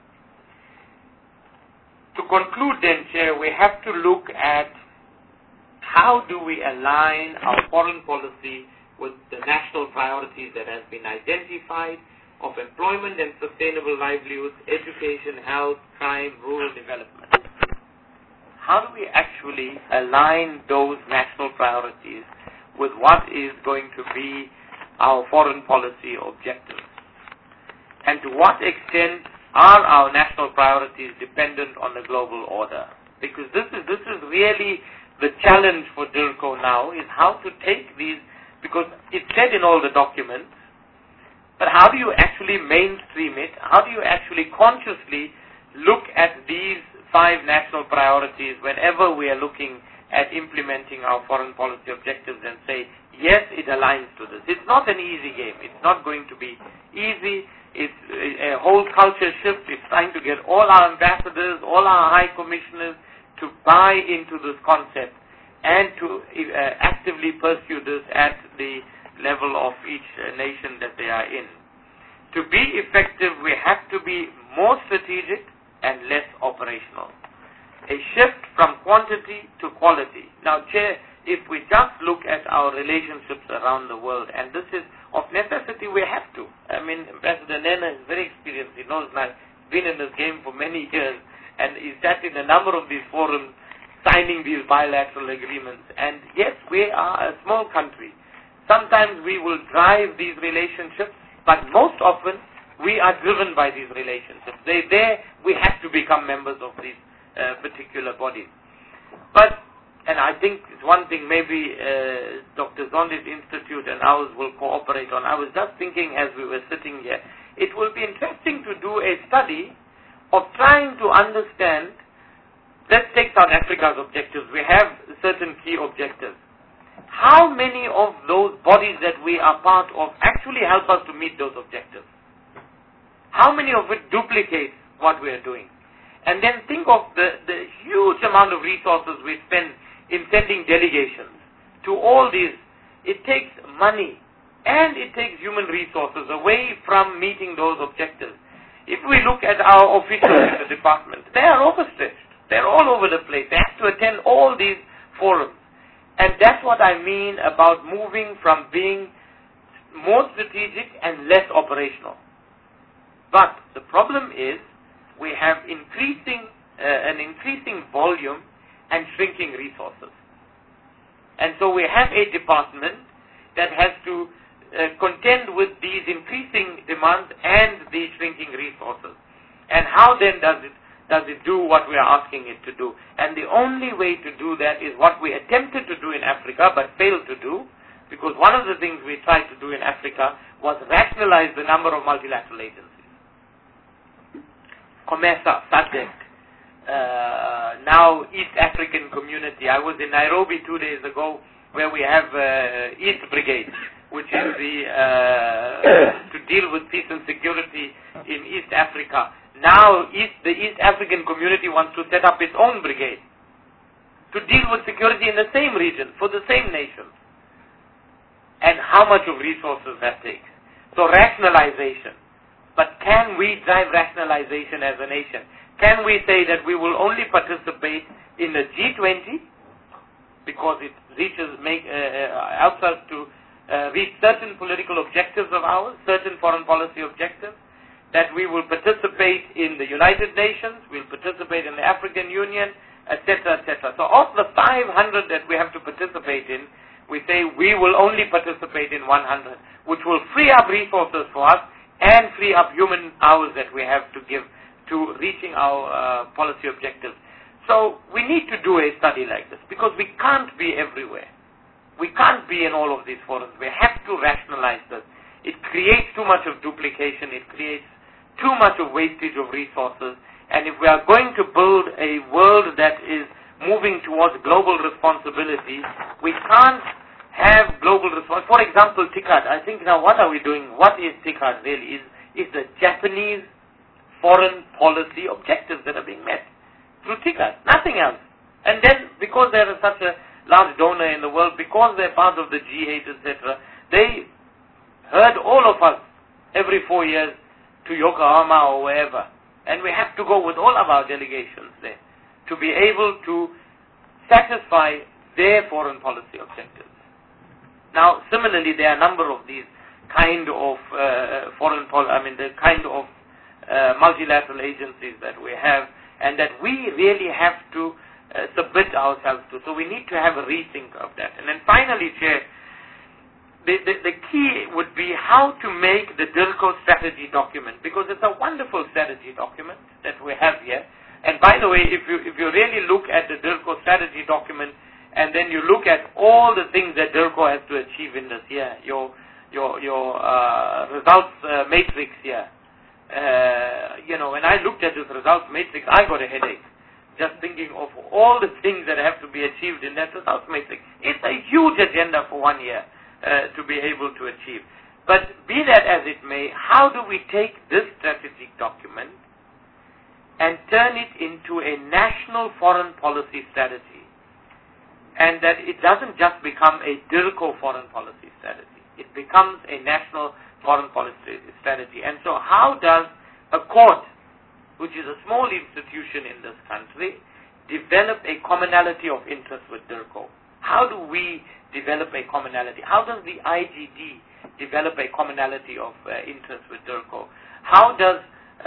To conclude then, Chair, we have to look at how do we align our foreign policy with the national priorities that have been identified of employment and sustainable livelihoods, education, health, crime, rural development. How do we actually align those national priorities with what is going to be our foreign policy objectives? And to what extent are our national priorities dependent on the global order? Because this is, this is really the challenge for DIRCO now, is how to take these, because it's said in all the documents, but how do you actually mainstream it? How do you actually consciously look at these five national priorities whenever we are looking at implementing our foreign policy objectives and say, yes, it aligns to this. It's not an easy game. It's not going to be easy. It's a whole culture shift. It's trying to get all our ambassadors, all our high commissioners to buy into this concept and to uh, actively pursue this at the level of each uh, nation that they are in. To be effective, we have to be more strategic and less operational. A shift from quantity to quality. Now, Chair, if we just look at our relationships around the world, and this is of necessity, we have to. I mean, Ambassador Nena is very experienced. He knows now, he's been in this game for many years, and he's sat in a number of these forums signing these bilateral agreements. And yes, we are a small country. Sometimes we will drive these relationships, but most often we are driven by these relationships. They, there, we have to become members of these uh, particular bodies. But, and I think it's one thing maybe uh, Doctor Zondi's Institute and ours will cooperate on. I was just thinking as we were sitting here, it will be interesting to do a study of trying to understand, let's take South Africa's objectives. We have certain key objectives. How many of those bodies that we are part of actually help us to meet those objectives? How many of it duplicates what we are doing? And then think of the, the huge amount of resources we spend in sending delegations to all these. It takes money and it takes human resources away from meeting those objectives. If we look at our officials in the department, they are overstretched. They're all over the place. They have to attend all these forums. And that's what I mean about moving from being more strategic and less operational. But the problem is we have increasing, uh, an increasing volume and shrinking resources. And so we have a department that has to uh, contend with these increasing demands and these shrinking resources. And how then does it does it do what we are asking it to do? And the only way to do that is what we attempted to do in Africa but failed to do, because one of the things we tried to do in Africa was rationalize the number of multilateral agencies. COMESA, SADC, uh, now East African Community. I was in Nairobi two days ago where we have uh, East Brigade, which is the uh, to deal with peace and security in East Africa. Now East, the East African Community wants to set up its own brigade to deal with security in the same region, for the same nations. And how much of resources that takes. So rationalization. But can we drive rationalization as a nation? Can we say that we will only participate in the G twenty because it reaches, make, uh, helps us to uh, reach certain political objectives of ours, certain foreign policy objectives, that we will participate in the United Nations, we'll participate in the African Union, et cetera, et cetera. So of the five hundred that we have to participate in, we say we will only participate in one hundred, which will free up resources for us and free up human hours that we have to give to reaching our uh, policy objectives. So we need to do a study like this because we can't be everywhere. We can't be in all of these forums. We have to rationalize this. It creates too much of duplication. It creates too much of wastage of resources. And if we are going to build a world that is moving towards global responsibility, we can't have global responsibility. For example, TICAD. I think now what are we doing? What is TICAD really? Is, is the Japanese foreign policy objectives that are being met through TICAD. Nothing else. And then because they are such a large donor in the world, because they're part of the G eight, et cetera, they herd all of us every four years to Yokohama or wherever. And we have to go with all of our delegations there to be able to satisfy their foreign policy objectives. Now, similarly, there are a number of these kind of uh, foreign policy, I mean, the kind of uh, multilateral agencies that we have and that we really have to uh, submit ourselves to. So we need to have a rethink of that. And then finally, Chair, The, the, the key would be how to make the DIRCO strategy document, because it's a wonderful strategy document that we have here. And by the way, if you if you really look at the DIRCO strategy document, and then you look at all the things that DIRCO has to achieve in this year, your your your uh, results uh, matrix here, uh, you know, when I looked at this results matrix, I got a headache just thinking of all the things that have to be achieved in that results matrix. It's a huge agenda for one year. Uh, to be able to achieve. But be that as it may, how do we take this strategic document and turn it into a national foreign policy strategy, and that it doesn't just become a DIRCO foreign policy strategy, it becomes a national foreign policy strategy. And so how does a court, which is a small institution in this country, develop a commonality of interest with DIRCO? How do we develop a commonality? How does the I G D develop a commonality of uh, interest with DIRCO? How does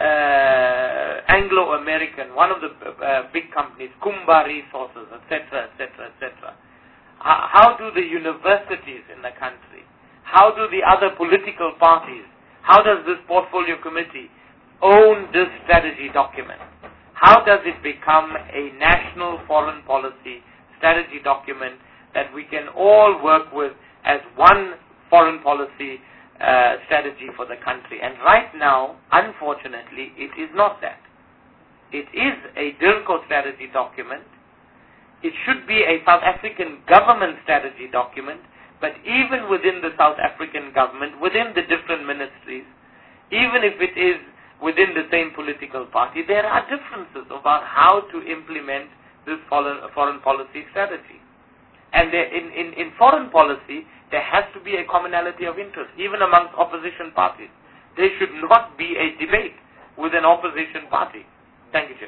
uh, Anglo-American, one of the uh, big companies, Kumba Resources, et cetera, et cetera, et cetera, how do the universities in the country, how do the other political parties, how does this portfolio committee own this strategy document? How does it become a national foreign policy strategy document that we can all work with as one foreign policy uh, strategy for the country? And right now, unfortunately, it is not that. It is a DIRCO strategy document. It should be a South African government strategy document, but even within the South African government, within the different ministries, even if it is within the same political party, there are differences about how to implement this foreign policy strategy. And there, in, in, in foreign policy, there has to be a commonality of interest, even amongst opposition parties. There should not be a debate with an opposition party. Thank you, Chair.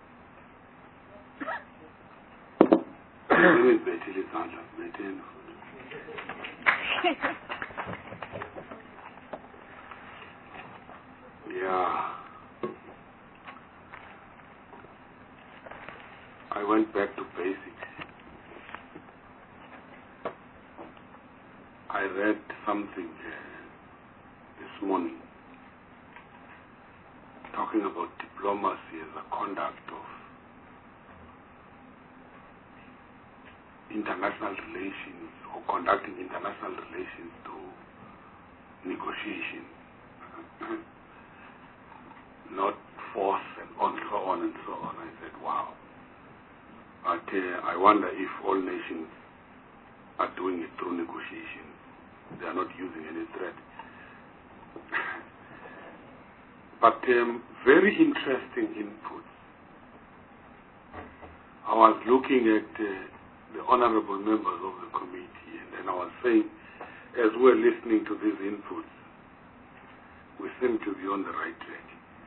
Yeah. I went back to basics. I read something uh, this morning talking about diplomacy as a conduct of international relations or conducting international relations to negotiation, not force and on so on and so on. I said, wow. But uh, I wonder if all nations are doing it through negotiations. They are not using any threat. But um, very interesting inputs. I was looking at uh, the honorable members of the committee, and then I was saying, as we're listening to these inputs, we seem to be on the right track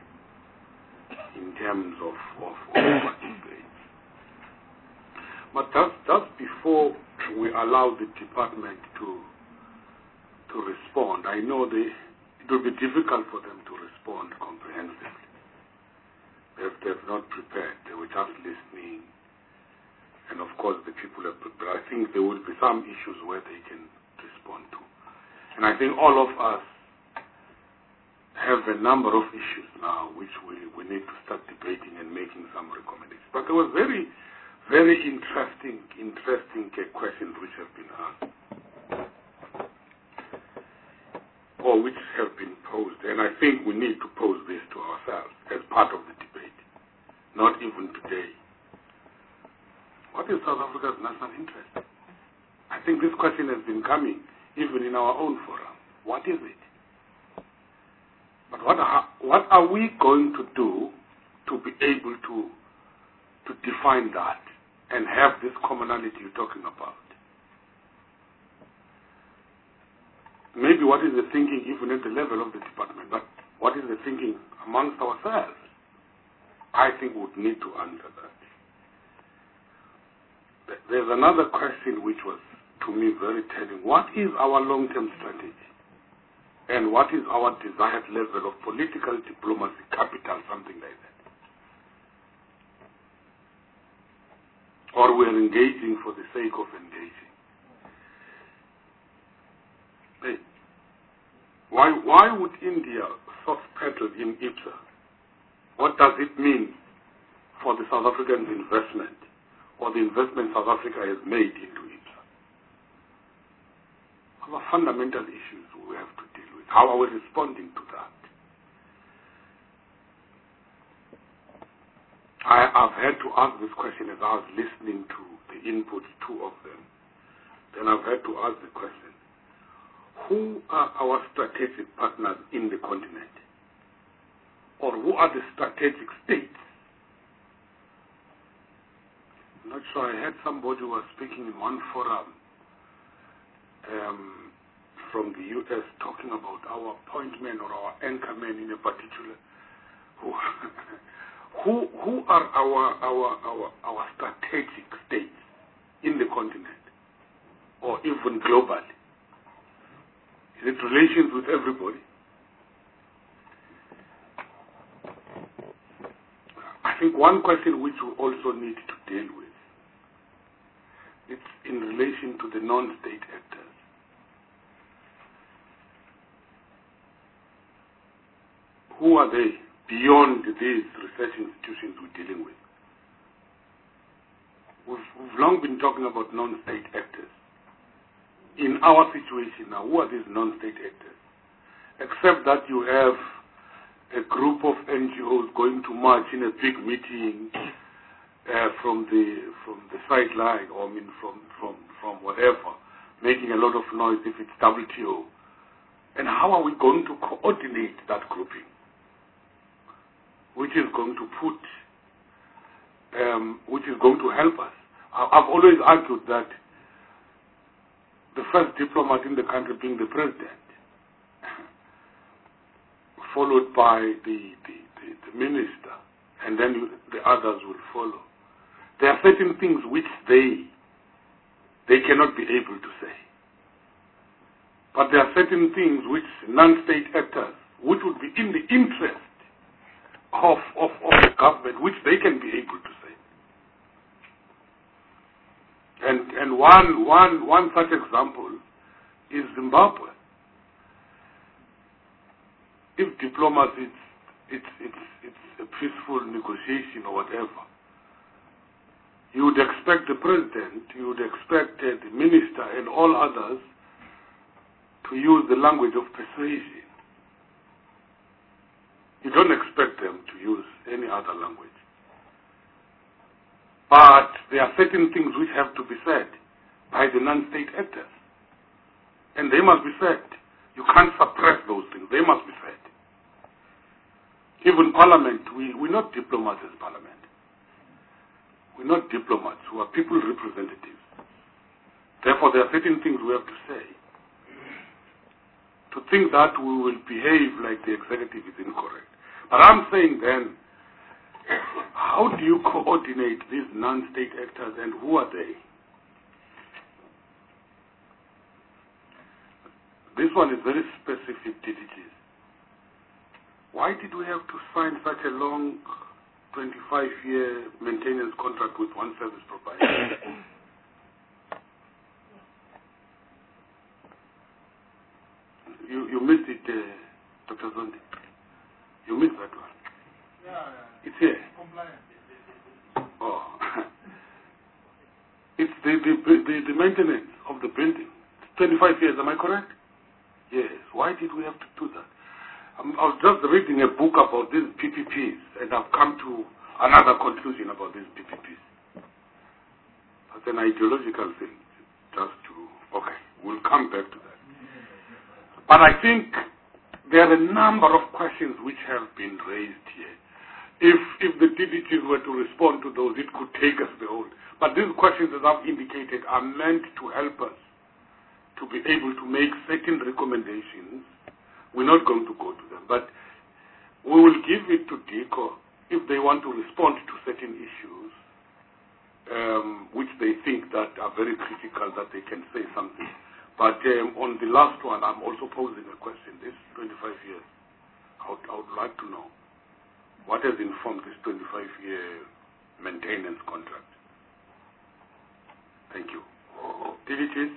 in terms of, of, of what is great. But just, just before we allow the department to to respond, I know they, it will be difficult for them to respond comprehensively. They've, they've not prepared. They were just listening. And of course the people have prepared. I think there will be some issues where they can respond to. And I think all of us have a number of issues now which we, we need to start debating and making some recommendations. But there was very, very interesting, interesting questions which have been asked, or which have been posed. And I think we need to pose this to ourselves as part of the debate, not even today. What is South Africa's national interest? I think this question has been coming even in our own forum. What is it? But what are, what are we going to do to be able to, to define that and have this commonality you're talking about? Maybe what is the thinking even at the level of the department, but what is the thinking amongst ourselves? I think we would need to answer that. There's another question which was, to me, very telling. What is our long-term strategy? And what is our desired level of political diplomacy, capital, something like that? Or we're engaging for the sake of engaging? Hey, why, why would India soft pedal in IPSA? What does it mean for the South African investment or the investment South Africa has made into IPSA? Our fundamental issues we have to deal with. How are we responding to that? I, I've had to ask this question as I was listening to the inputs, two of them. Then I've had to ask the question, who are our strategic partners in the continent? Or who are the strategic states? I'm not sure. I heard somebody who was speaking in one forum um, from the U S talking about our appointment or our anchorman in a particular. Who, who, who are our, our, our, our strategic states in the continent or even globally? Is it relations with everybody? I think one question which we also need to deal with, it's in relation to the non-state actors. Who are they beyond these research institutions we're dealing with? We've, we've long been talking about non-state actors. In our situation now, who are these non-state actors? Except that you have a group of N G Os going to march in a big meeting uh, from the from the sideline, or I mean from, from, from whatever, making a lot of noise if it's W T O. And how are we going to coordinate that grouping? Which is going to put, um, which is going to help us. I've always argued that the first diplomat in the country being the president, followed by the, the, the, the minister, and then you, the others will follow. There are certain things which they they cannot be able to say. But there are certain things which non-state actors, which would be in the interest of, of, of the government, which they can be able to say. And and one one one such example is Zimbabwe. If diplomacy it's it's it's it's a peaceful negotiation or whatever, you would expect the president, you would expect uh, the minister and all others to use the language of persuasion. You don't expect them to use any other language. But there are certain things which have to be said by the non-state actors. And they must be said. You can't suppress those things. They must be said. Even Parliament, we, we're not diplomats as Parliament. We're not diplomats. We are people representatives. Therefore, there are certain things we have to say. To think that we will behave like the executive is incorrect. But I'm saying then, how do you coordinate these non-state actors and who are they? This one is very specific, D D Gs. Why did we have to sign such a long twenty-five year maintenance contract with one service provider? you, you missed it, uh, Doctor Zondi. You missed that one. Yeah, yeah. It's here. Compliance. Oh. It's the, the, the, the maintenance of the building. twenty-five years, am I correct? Yes. Why did we have to do that? I'm, I was just reading a book about these P P Ps, and I've come to another conclusion about these P P Ps. That's an ideological thing. Just to, okay, we'll come back to that. But I think there are a number of questions which have been raised here. If, if the D D Gs were to respond to those, it could take us the whole. But these questions, as I've indicated, are meant to help us to be able to make certain recommendations. We're not going to go to them, but we will give it to D I C O if they want to respond to certain issues um, which they think that are very critical, that they can say something. But um, on the last one, I'm also posing a question. This twenty-five years, I would, I would like to know what has informed this twenty-five year maintenance contract. Thank you. D D Gs?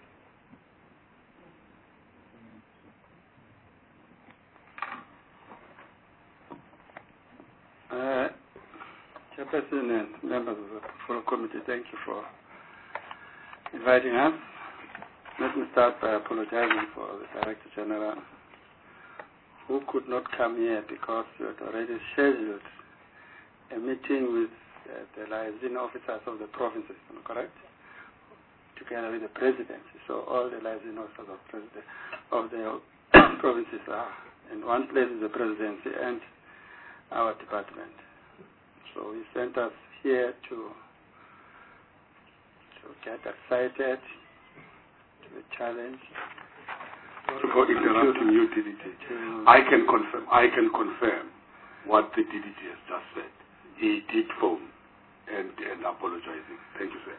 Uh, Chairperson and members of the full committee, thank you for inviting us. Let me start by apologizing for the Director General, who could not come here because we had already scheduled a meeting with uh, the liaison officers of the provinces, am I correct? Together with the presidency. So all the liaison officers of, president, of the provinces are in one place is the presidency and our department. So he sent us here to to get excited, to be challenged. Sorry for interrupting you, D D G. I can confirm. I can confirm what the D D G has just said. He did phone and and apologizing. Thank you, sir.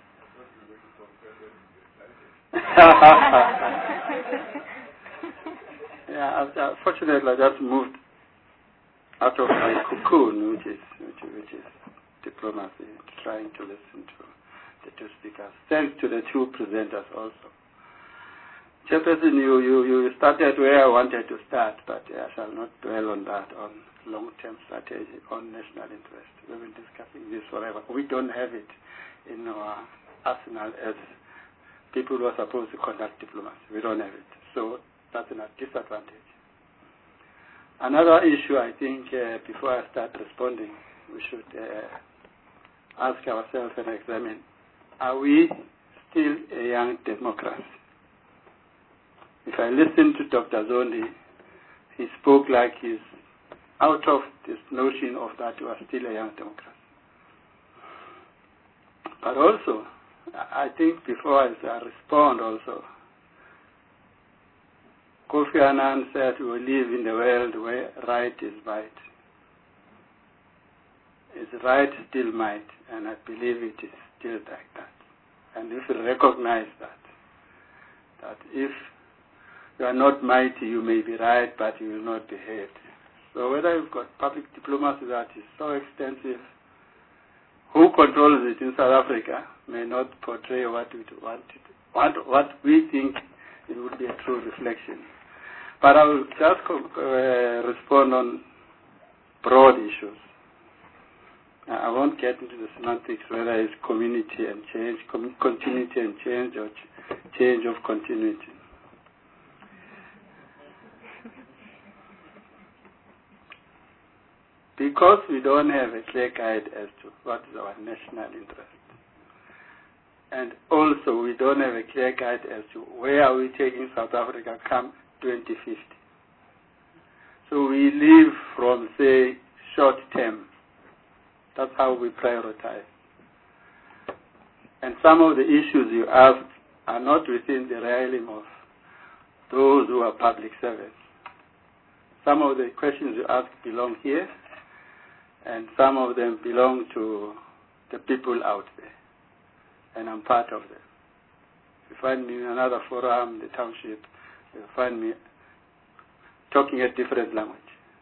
Yeah, unfortunately, I just moved out of my cocoon, which is which, which is diplomacy, trying to listen to the two speakers. Thanks to the two presenters also. Chairperson, you, you, you started where I wanted to start, but I shall not dwell on that, on long-term strategy, on national interest. We've been discussing this forever. We don't have it in our arsenal as people who are supposed to conduct diplomacy. We don't have it. So that's a disadvantage. Another issue, I think, uh, before I start responding, we should uh, ask ourselves and examine, are we still a young democracy? If I listen to Doctor Zondi, he spoke like he's out of this notion of that we are still a young democracy. But also, I think before I respond also, Kofi Annan said we live in the world where right is might. Is right still might? And I believe it is still like that. And if you recognize that, that if you are not mighty, you may be right, but you will not be heard. So whether you've got public diplomacy that is so extensive, who controls it in South Africa may not portray what we want, it, what, what we think it would be a true reflection. But I will just uh, respond on broad issues. I won't get into the semantics whether it's community and change, com continuity and change, or ch change of continuity. because we don't have a clear guide as to what is our national interest, and also we don't have a clear guide as to where are we taking South Africa come twenty fifty. So we live from, say, short term. That's how we prioritize. And some of the issues you asked are not within the realm of those who are public servants. Some of the questions you ask belong here, and some of them belong to the people out there, and I'm part of them. If you find me in another forum, the township, you'll find me talking a different language.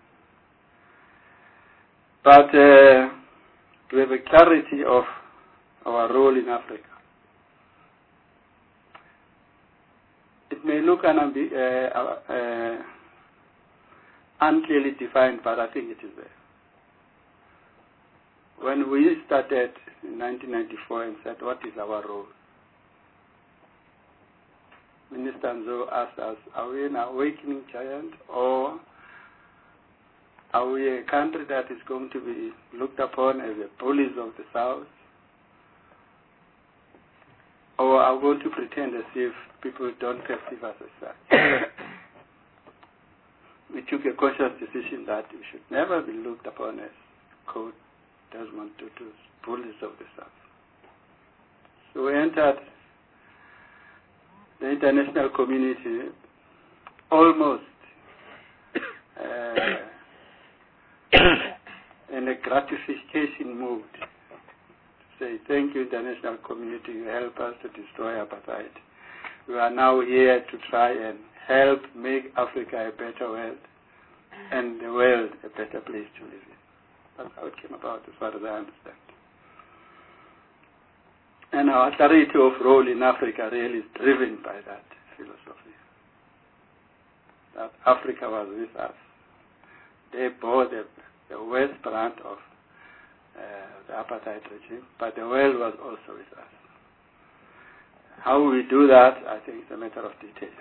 But uh, to have a clarity of our role in Africa, it may look unambi- uh, uh, unclearly defined, but I think it is there. When we started in nineteen ninety-four and said, what is our role? Minister Nzo asked us, are we an awakening giant, or are we a country that is going to be looked upon as a police of the South? Or are we going to pretend as if people don't perceive us as such? We took a conscious decision that we should never be looked upon as Code Desmond Tutu's police of the South. So we entered the international community almost uh, in a gratification mood. Say, thank you, international community, you help us to destroy apartheid. We are now here to try and help make Africa a better world and the world a better place to live in. That's how it came about, as far as I understand. And our clarity of role in Africa really is driven by that philosophy. That Africa was with us. They bore the, the worst brand of uh, the apartheid regime, but the world was also with us. How we do that, I think, is a matter of detail.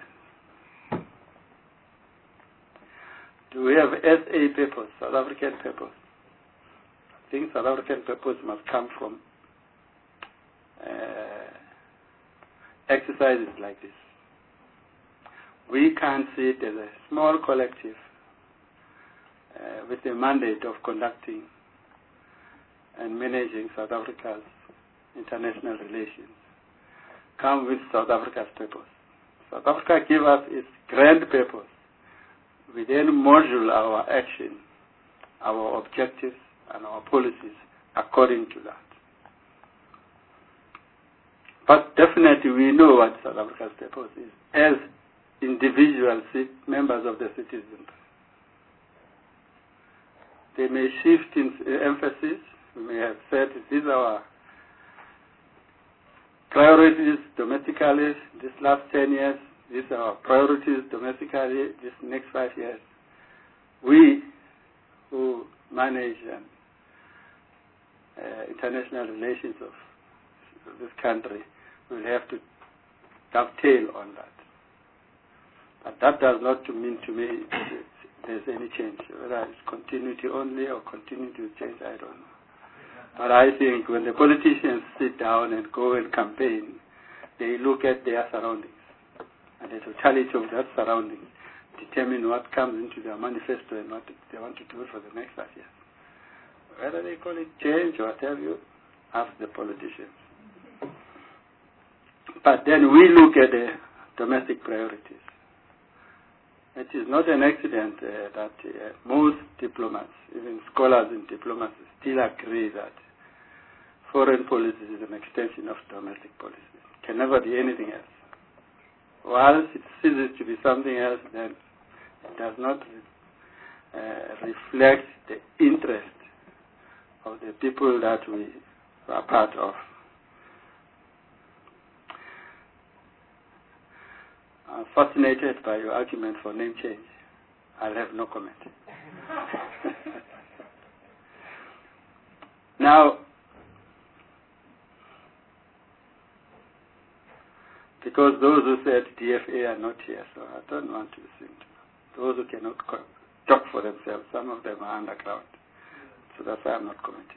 Do we have S A purpose, South African purpose? I think South African purpose must come from uh, exercises like this. We can't see it as a small collective uh, with the mandate of conducting and managing South Africa's international relations come with South Africa's purpose. South Africa gives us its grand purpose. We then module our action, our objectives, and our policies according to that. But definitely we know what South Africa's purpose is as individual members of the citizenry. They may shift in emphasis. We may have said these are our priorities domestically this last ten years. These are our priorities domestically this next five years. We who manage um, uh, international relations of this country will have to dovetail on that. But that does not mean to me there's any change. Whether it's continuity only or continuity to change, I don't know. But I think when the politicians sit down and go and campaign, they look at their surroundings. And the totality of that surrounding determine what comes into their manifesto and what they want to do for the next five years. Whether they call it change or what have you, ask the politicians. But then we look at the domestic priorities. It is not an accident uh, that uh, most diplomats, even scholars in diplomacy, still agree that foreign policy is an extension of domestic policy. It can never be anything else. Once it ceases to be something else, then it does not uh, reflect the interest of the people that we are part of. I'm fascinated by your argument for name change. I'll have no comment. Now, because those who said D F A are not here, so I don't want to listen to them. Those who cannot talk for themselves, some of them are underground. so that's why I'm not commenting.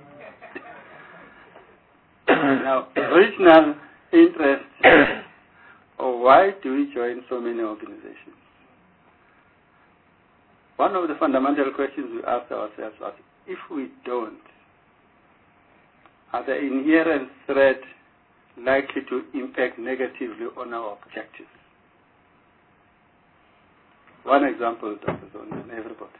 Now, regional interest, or why do we join so many organizations? One of the fundamental questions we ask ourselves is, if we don't, are the inherent threats likely to impact negatively on our objectives? One example, Doctor Zone, and everybody.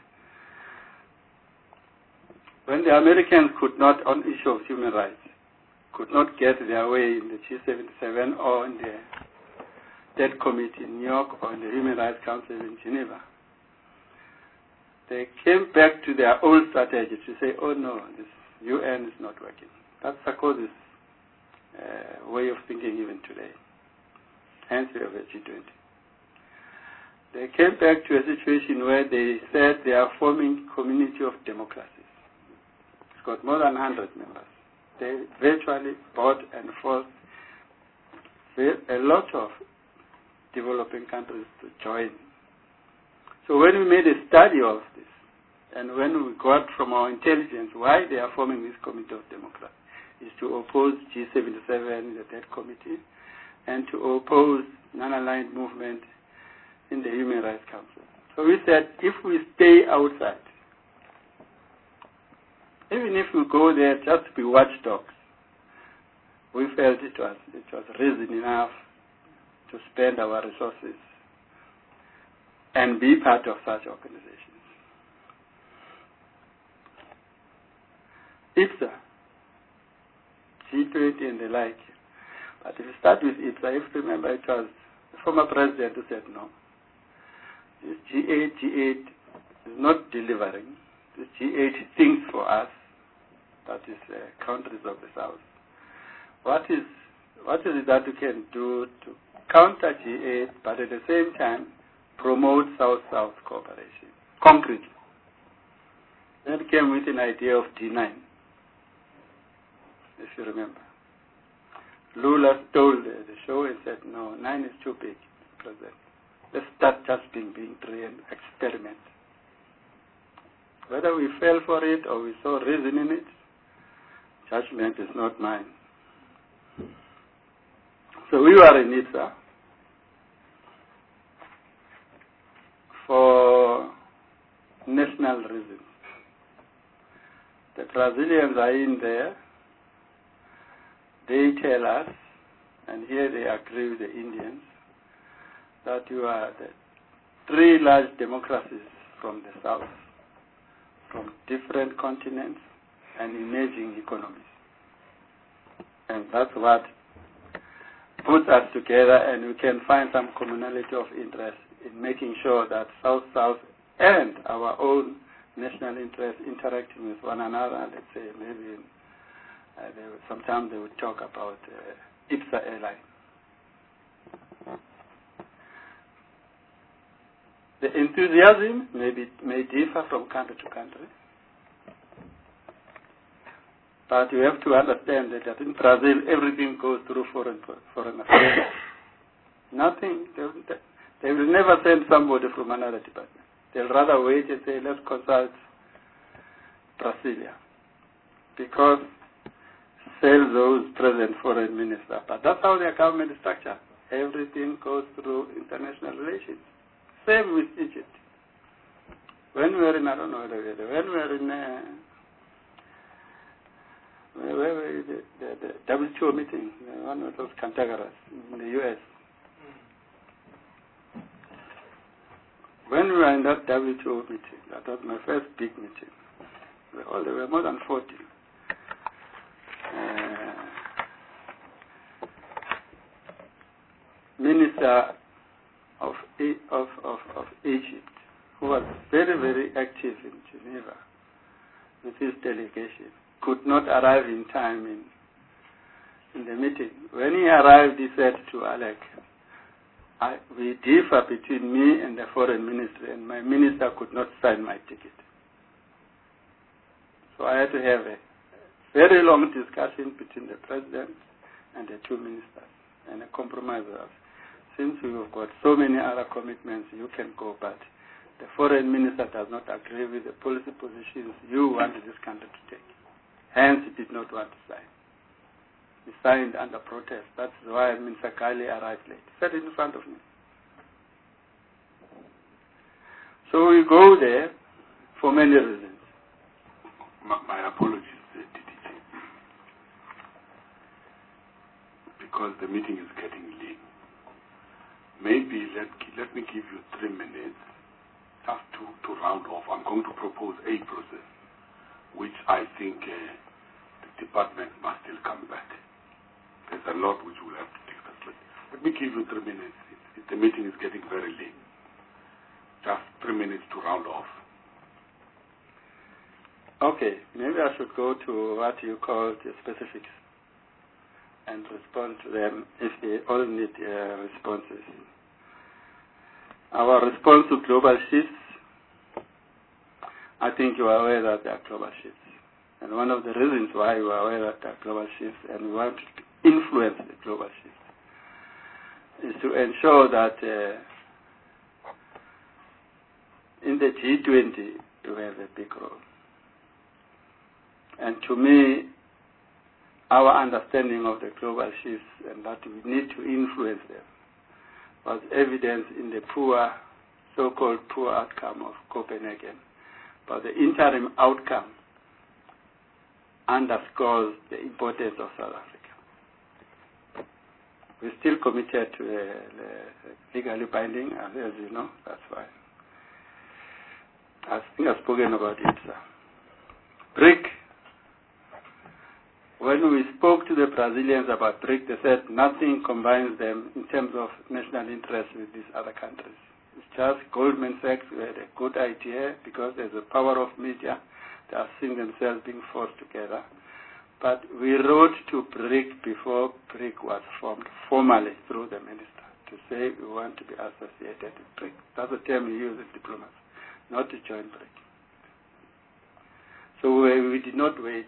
When the Americans could not, on issue of human rights, could not get their way in the G seventy-seven or in the TED Committee in New York or in the Human Rights Council in Geneva, they came back to their old strategy to say, oh no, this U N is not working. That's Sarkozy's uh, way of thinking even today. Hence we have a G twenty. They came back to a situation where they said they are forming community of democracies. It's got more than one hundred members. They virtually bought and forced a lot of developing countries to join. So when we made a study of this, and when we got from our intelligence why they are forming this committee of democracy, is to oppose G seventy-seven, the TED Committee, and to oppose non-aligned movement in the Human Rights Council. So we said, if we stay outside, even if we go there just to be watchdogs, we felt it was, it was reason enough to spend our resources and be part of such organizations. I P S A, G twenty and the like. But if you start with I P S A, if you remember, it was the former president who said no. This G eight, G eight is not delivering. This G eight thinks for us, that is uh, countries of the South. What is, what is it that we can do to counter G eight, but at the same time promote South-South cooperation, concretely? Then came with an idea of D nine, if you remember. Lula stole the, the show and said, no, nine is too big, President. Let's start just being, being three and experiment. Whether we fell for it or we saw reason in it, judgment is not mine. So we were in I P S A for national reasons. The Brazilians are in there. They tell us, and here they agree with the Indians, that you are the three large democracies from the South, from different continents and emerging economies. And that's what puts us together, and we can find some commonality of interest in making sure that South-South and our own national interests interacting with one another. Let's say maybe uh, they would, sometimes they would talk about uh, I P S A airline. The enthusiasm may, be, may differ from country to country, but you have to understand that, that in Brazil everything goes through foreign foreign affairs. Nothing, they, they will never send somebody from another department. They'll rather wait and say, let's consult Brasilia, because Celso's present foreign minister. But that's how their government is structured. Everything goes through international relations. Same with Egypt. When we were in, I don't know whether we were, when we were in, uh, where were we, the, the, the W T O meeting, one of those Cantagaras in the U S. When we were in that W T O meeting, that was my first big meeting. We all, there were more than forty. Uh, Minister of, of, of, of Egypt, who was very, very active in Geneva with his delegation, could not arrive in time in, in the meeting. When he arrived, he said to Alec, I, we differ between me and the foreign ministry, and my minister could not sign my ticket. So I had to have a very long discussion between the president and the two ministers, and a compromise was, since we've got so many other commitments, you can go, but the foreign minister does not agree with the policy positions you want this country to take. Hence, he did not want to sign. He signed under protest. That's why Minister Kali arrived late. He said it in front of me. So we go there for many reasons. My, my apologies, uh, D D G. Because the meeting is getting late. Maybe let, let me give you three minutes just to, to round off. I'm going to propose a process which I think uh, the department must still come back. There's a lot which we'll have to discuss. But let me give you three minutes. It, it, the meeting is getting very late. Just three minutes to round off. Okay, maybe I should go to what you call the specifics and respond to them if they all need uh, responses. Our response to global shifts, I think you are aware that there are global shifts. And one of the reasons why you are aware that there are global shifts and we want to influence the global shifts is to ensure that uh, in the G twenty you have a big role. And to me, our understanding of the global shifts and that we need to influence them was evidenced in the poor, so-called poor outcome of Copenhagen. But the interim outcome underscores the importance of South Africa. We're still committed to the, the legally binding, as you know, that's why. I think I've spoken about it, sir. BRIC. When we spoke to the Brazilians about BRIC, they said nothing combines them in terms of national interest with these other countries. It's just Goldman Sachs who had a good idea because there's a power of media. They are seeing themselves being forced together. But we wrote to BRIC before BRIC was formed formally through the minister to say we want to be associated with BRIC. That's the term we use in diplomacy, not to join BRIC. So we, we did not wait.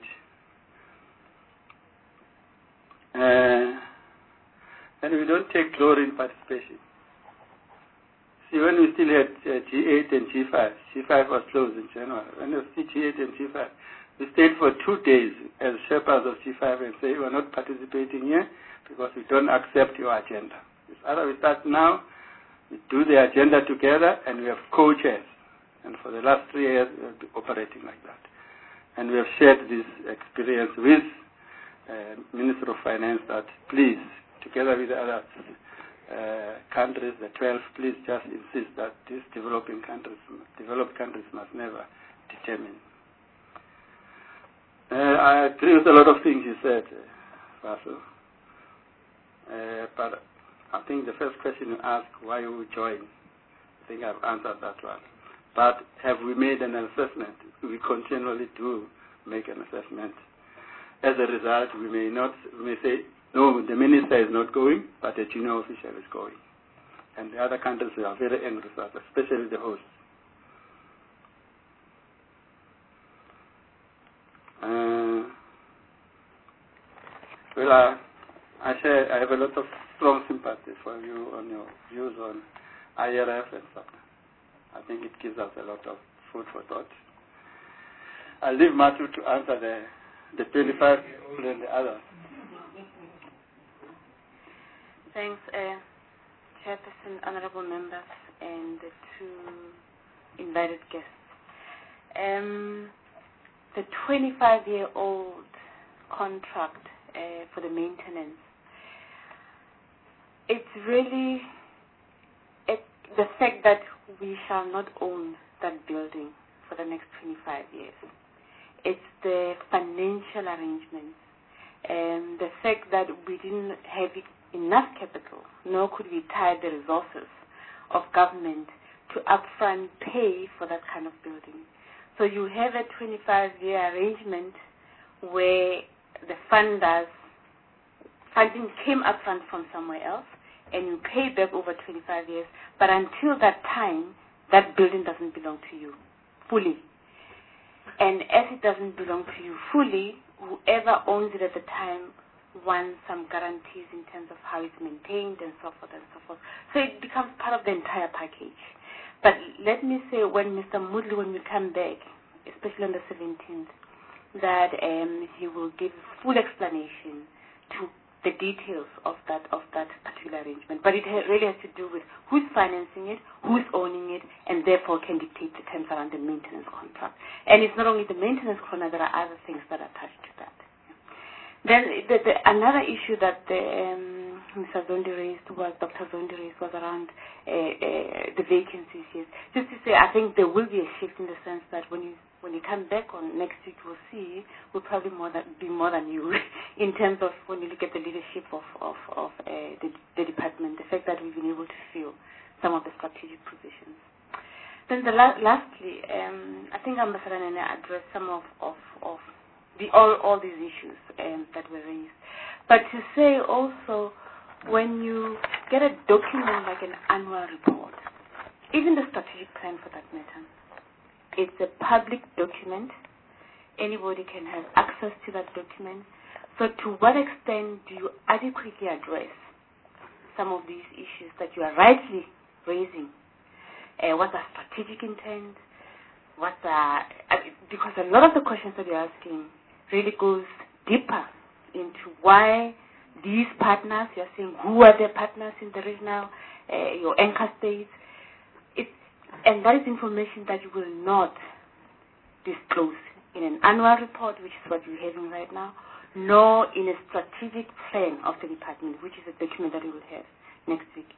Uh, and we don't take glory in participation. See, when we still had uh, G eight and G five, G five was closed in January. When we still G eight and G five, we stayed for two days as shepherds of G five and say, we're not participating here because we don't accept your agenda. It's either we start now, we do the agenda together, and we have co-chairs. And for the last three years, we have been operating like that. And we have shared this experience with Uh, Minister of Finance that please, together with the other uh, countries, the twelve, please just insist that these developing countries, developed countries must never determine. Uh, I agree with a lot of things you said, uh, Vasu. Uh, but I think the first question you asked, why you join, I think I've answered that one. But have we made an assessment? We continually do make an assessment. As a result, we may not, we may say, no, the minister is not going, but a junior official is going. And the other countries are very angry with that, especially the hosts. Uh, well, uh, I share, I have a lot of strong sympathy for you on your views on I R F and stuff. I think it gives us a lot of food for thought. I'll leave Matthew to answer the the twenty-five-year-old and the others. Thanks, uh, Chairperson, honorable members, and the two invited guests. Um, the twenty-five-year-old contract uh, for the maintenance, it's really it, the fact that we shall not own that building for the next twenty-five years. It's the financial arrangements and the fact that we didn't have enough capital, nor could we tie the resources of government to upfront pay for that kind of building. So you have a twenty-five-year arrangement where the funders, funding came upfront from somewhere else, and you pay back over twenty-five years, but until that time, that building doesn't belong to you fully. And as it doesn't belong to you fully, whoever owns it at the time wants some guarantees in terms of how it's maintained and so forth and so forth. So it becomes part of the entire package. But let me say, when Mister Moodley, when we come back, especially on the seventeenth, that um, he will give full explanation to the details of that of that particular arrangement. But it ha- really has to do with who's financing it, who's owning it, and therefore can dictate the terms around the maintenance contract. And it's not only the maintenance contract, there are other things that are attached to that. Then the, the, another issue that the, um, Mister Zondi raised was, Doctor Zondi raised was around uh, uh, the vacancies. Yes. Just to say, I think there will be a shift in the sense that when you when you come back on next week, we'll see we'll probably more than, be more than you in terms of when you look at the leadership of of, of uh, the, the department, the fact that we've been able to fill some of the strategic positions. Then the la- lastly, um, I think Ambassador Nene addressed some of of, of The, all, all these issues um, that were raised. But to say also, when you get a document like an annual report, even the strategic plan for that matter, it's a public document. Anybody can have access to that document. So to what extent do you adequately address some of these issues that you are rightly raising? Uh, what's the strategic intent? What's the, uh, because a lot of the questions that you're asking really goes deeper into why these partners, you're saying who are their partners in the regional, uh, your anchor states, it, and that is information that you will not disclose in an annual report, which is what you're having right now, nor in a strategic plan of the department, which is a document that we will have next week.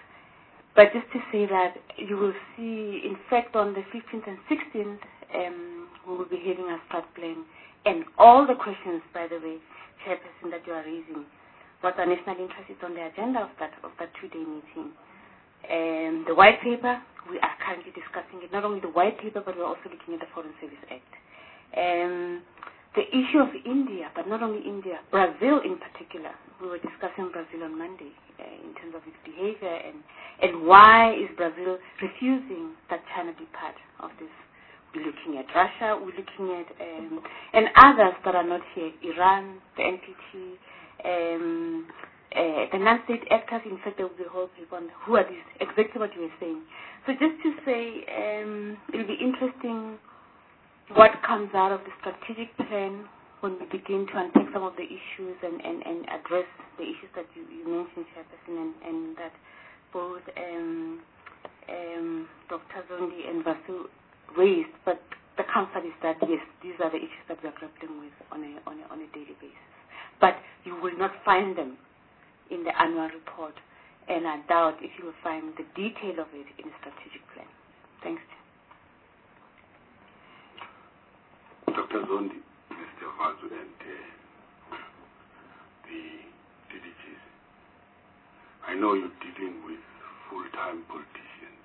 But just to say that you will see, in fact, on the fifteenth and sixteenth, um, we will be having a strat plan. And all the questions, by the way, Chairperson, that you are raising, what our national interest is on the agenda of that of that two-day meeting. And the white paper, we are currently discussing it. Not only the white paper, but we're also looking at the Foreign Service Act. And the issue of India, but not only India, Brazil in particular. We were discussing Brazil on Monday uh, in terms of its behavior and, and why is Brazil refusing that China be part of this. We're looking at Russia, we're looking at, um, and others that are not here, Iran, the N P T, um, uh, the non-state actors. In fact, there will be a whole paper on who are these, exactly what you were saying. So just to say, um, it'll be interesting what comes out of the strategic plan when we begin to unpack some of the issues and, and, and address the issues that you, you mentioned, Chairperson, and, and that both um, um, Doctor Zondi and Vasu raised, but the comfort is that yes, these are the issues that we are grappling with on a, on a on a daily basis. But you will not find them in the annual report, and I doubt if you will find the detail of it in the strategic plan. Thanks. Doctor Zondi, Mister Vazu, and uh, the D D Gs. I know you're dealing with full-time politicians.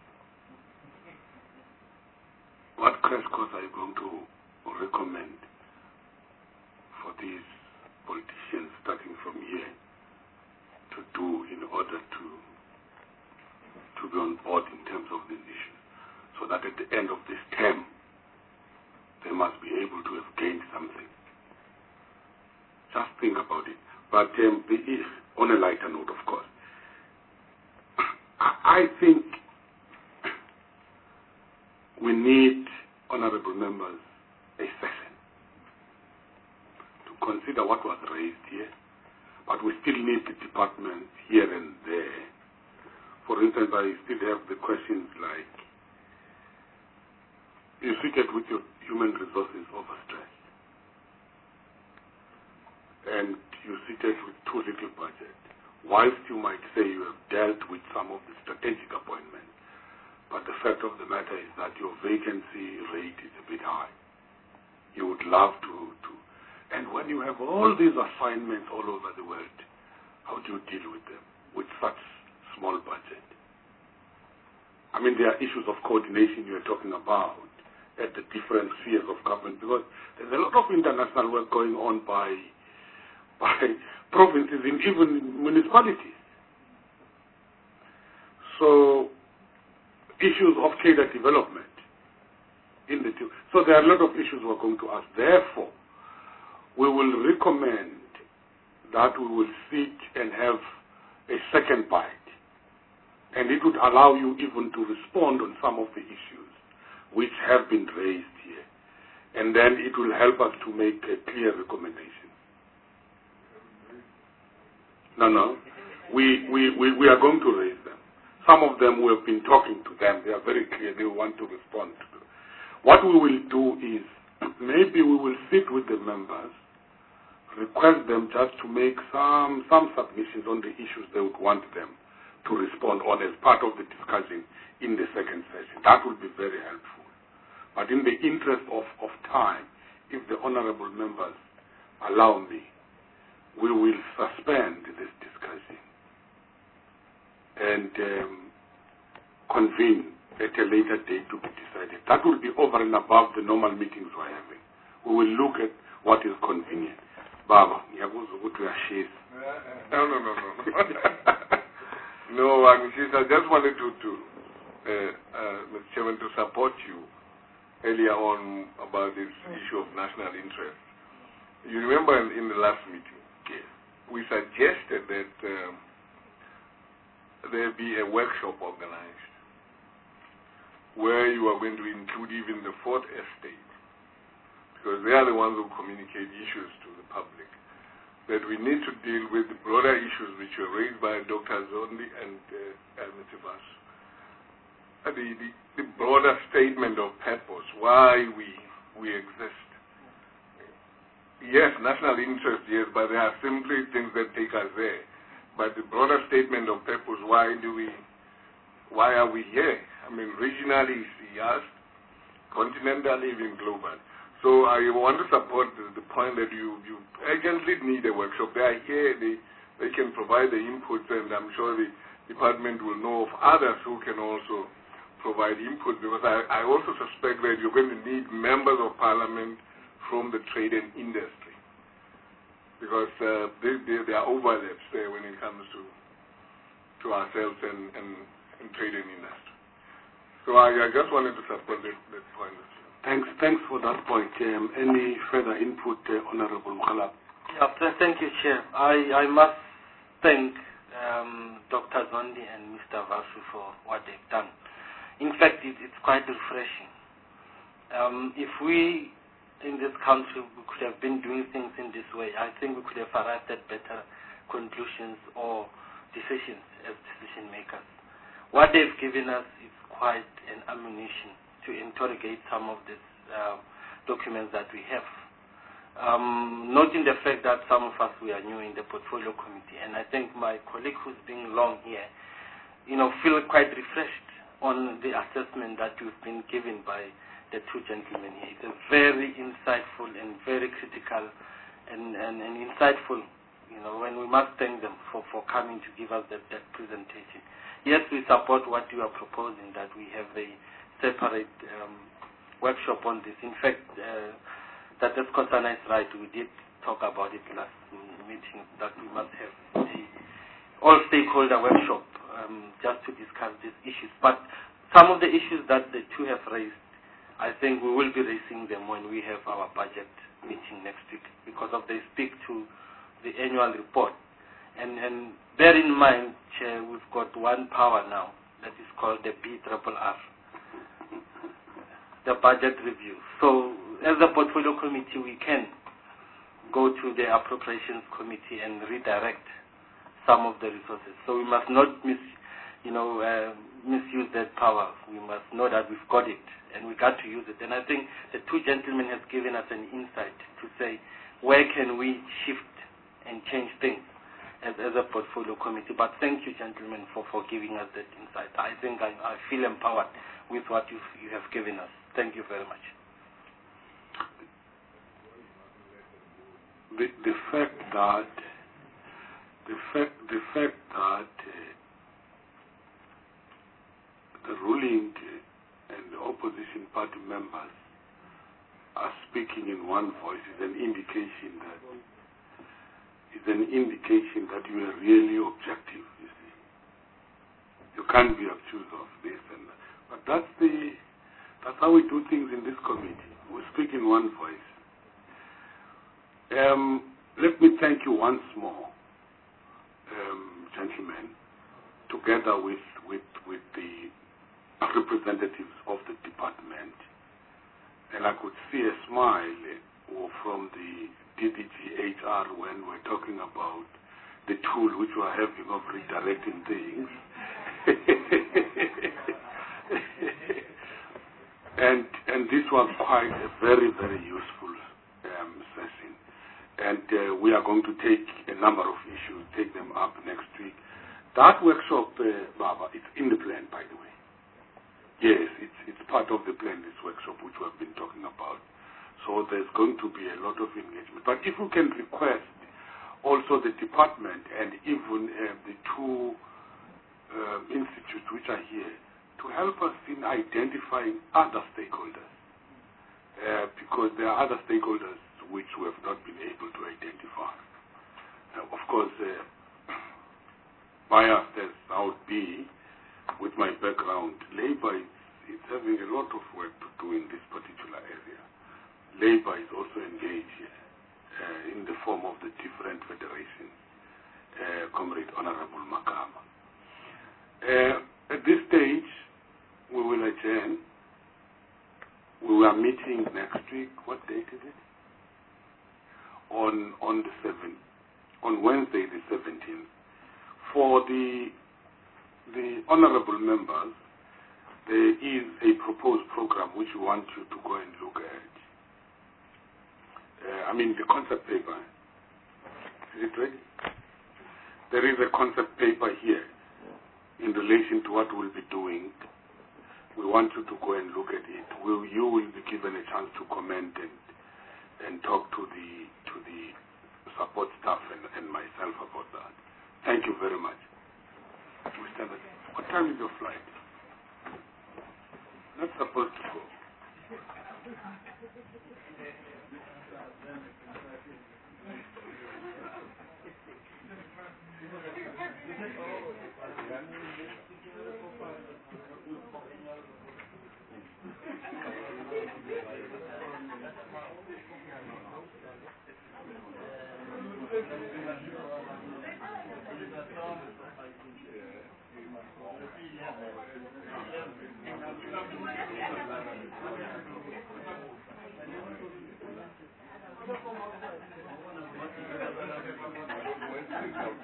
What crash course are you going to recommend for these politicians starting from here to do in order to to be on board in terms of these issues, so that at the end of this term they must be able to have gained something? Just think about it. But um, the, on a lighter note, of course, I, I think we need, honorable members, a session to consider what was raised here, but we still need the departments here and there. For instance, I still have the questions like, you seated with your human resources overstressed, and you seated with too little budget, whilst you might say you have dealt with some of the strategic appointments. But the fact of the matter is that your vacancy rate is a bit high. You would love to, to. And when you have all these assignments all over the world, how do you deal with them with such small budget? I mean, there are issues of coordination you're talking about at the different spheres of government, because there's a lot of international work going on by, by provinces and even municipalities. So, issues of cadre development in the two. So there are a lot of issues we're going to ask. Therefore, we will recommend that we will sit and have a second bite And it would allow you even to respond on some of the issues which have been raised here. And then it will help us to make a clear recommendation. No, no. We, we, we, we are going to raise them. Some of them, we have been talking to them. They are very clear. They want to respond to them. What we will do is, maybe we will sit with the members, request them just to make some, some submissions on the issues they would want them to respond on as part of the discussion in the second session. That would be very helpful. But in the interest of, of time, if the honorable members allow me, we will suspend this discussion and um, convene at a later date to be decided. That will be over and above the normal meetings we're having. We will look at what is convenient. Baba, no, no, no, no. No, I mean, I just wanted to, to uh, uh, Mister Chairman, to support you earlier on about this issue of national interest. You remember in, in the last meeting, yes, we suggested that um, there be a workshop organized where you are going to include even the fourth estate, because they are the ones who communicate issues to the public, that we need to deal with the broader issues which were raised by Doctor Zondi and uh, Mister Vasu. Uh, the, the, the broader statement of purpose, why we, we exist. Yes, national interest, yes, but there are simply things that take us there. But the broader statement of purpose, why do we, why are we here? I mean, regionally, yes, continentally, even globally. So I want to support the, the point that you, you urgently need a workshop. They are here, they, they can provide the inputs, and I'm sure the department will know of others who can also provide input, because I, I also suspect that you're going to need members of parliament from the trade and industry, because uh, they, they, there are overlaps there when it comes to, to ourselves and, and, and trade and industry. So I, I just wanted to support that, that point. Thanks, thanks for that point. Um, any further input, uh, Honorable Mukhalab? Yeah, thank you, Chair. I, I must thank um, Doctor Zondi and Mister Vasu for what they've done. In fact, it, it's quite refreshing. Um, if we in this country we could have been doing things in this way, I think we could have arrived at better conclusions or decisions as decision makers. What they've given us is quite an ammunition to interrogate some of these uh, documents that we have. Um, noting the fact that some of us, we are new in the portfolio committee, and I think my colleague who's been long here, you know, feel quite refreshed on the assessment that we've been given by the two gentlemen here. It's a very insightful and very critical and, and, and insightful, you know, and we must thank them for, for coming to give us that, that presentation. Yes, we support what you are proposing, that we have a separate um, workshop on this. In fact, uh, that is Kosana is right. We did talk about it last meeting, that we must have a all-stakeholder workshop um, just to discuss these issues. But some of the issues that the two have raised, I think we will be raising them when we have our budget meeting next week, because of they speak to the annual report. And, and bear in mind, Chair, we've got one power now that is called the B R R R. The budget review. So as a portfolio committee, we can go to the appropriations committee and redirect some of the resources. So we must not mis, you know, uh, misuse that power. We must know that we've got it and we got to use it. And I think the two gentlemen have given us an insight to say where can we shift and change things as, as a portfolio committee. But thank you, gentlemen, for, for giving us that insight. I think I, I feel empowered with what you you have given us. Thank you very much. The, the fact that the fact the fact that uh, the ruling and the opposition party members are speaking in one voice is an indication that is an indication that you are really objective. You see, you can't be accused of this and that. But that's the That's how we do things in this committee. We speak in one voice. Um, let me thank you once more, um, gentlemen, together with, with, with the representatives of the department, and I could see a smile from the D D G H R when we're talking about the tool which we're having of redirecting things. and and this was quite a very, very useful um, session. And uh, we are going to take a number of issues, take them up next week. That workshop, uh, Baba, it's in the plan, by the way. Yes, it's, it's part of the plan, this workshop, which we have been talking about. So there's going to be a lot of engagement. But if we can request also the department and even uh, the two uh, institutes which are here to help us in identifying other stakeholders, uh, because there are other stakeholders which we have not been able to identify. Uh, of course, uh, biased as I would be with my background, Labour is, is having a lot of work to do in this particular area. Labour is also engaged here uh, in the form of the different federations, uh, Comrade Honorable Makama. Uh, at this stage, we will adjourn. We are meeting next week. What date is it? On on the seventh, on Wednesday the seventeenth. For the the honourable members, there is a proposed program which we want you to go and look at. Uh, I mean the concept paper. Is it ready? There is a concept paper here in relation to what we'll be doing. We want you to go and look at it. Will you will be given a chance to comment and and talk to the to the support staff and, and myself about that. Thank you very much. We stand at, what time is your flight? Not supposed to go.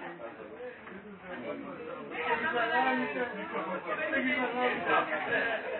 Thank you.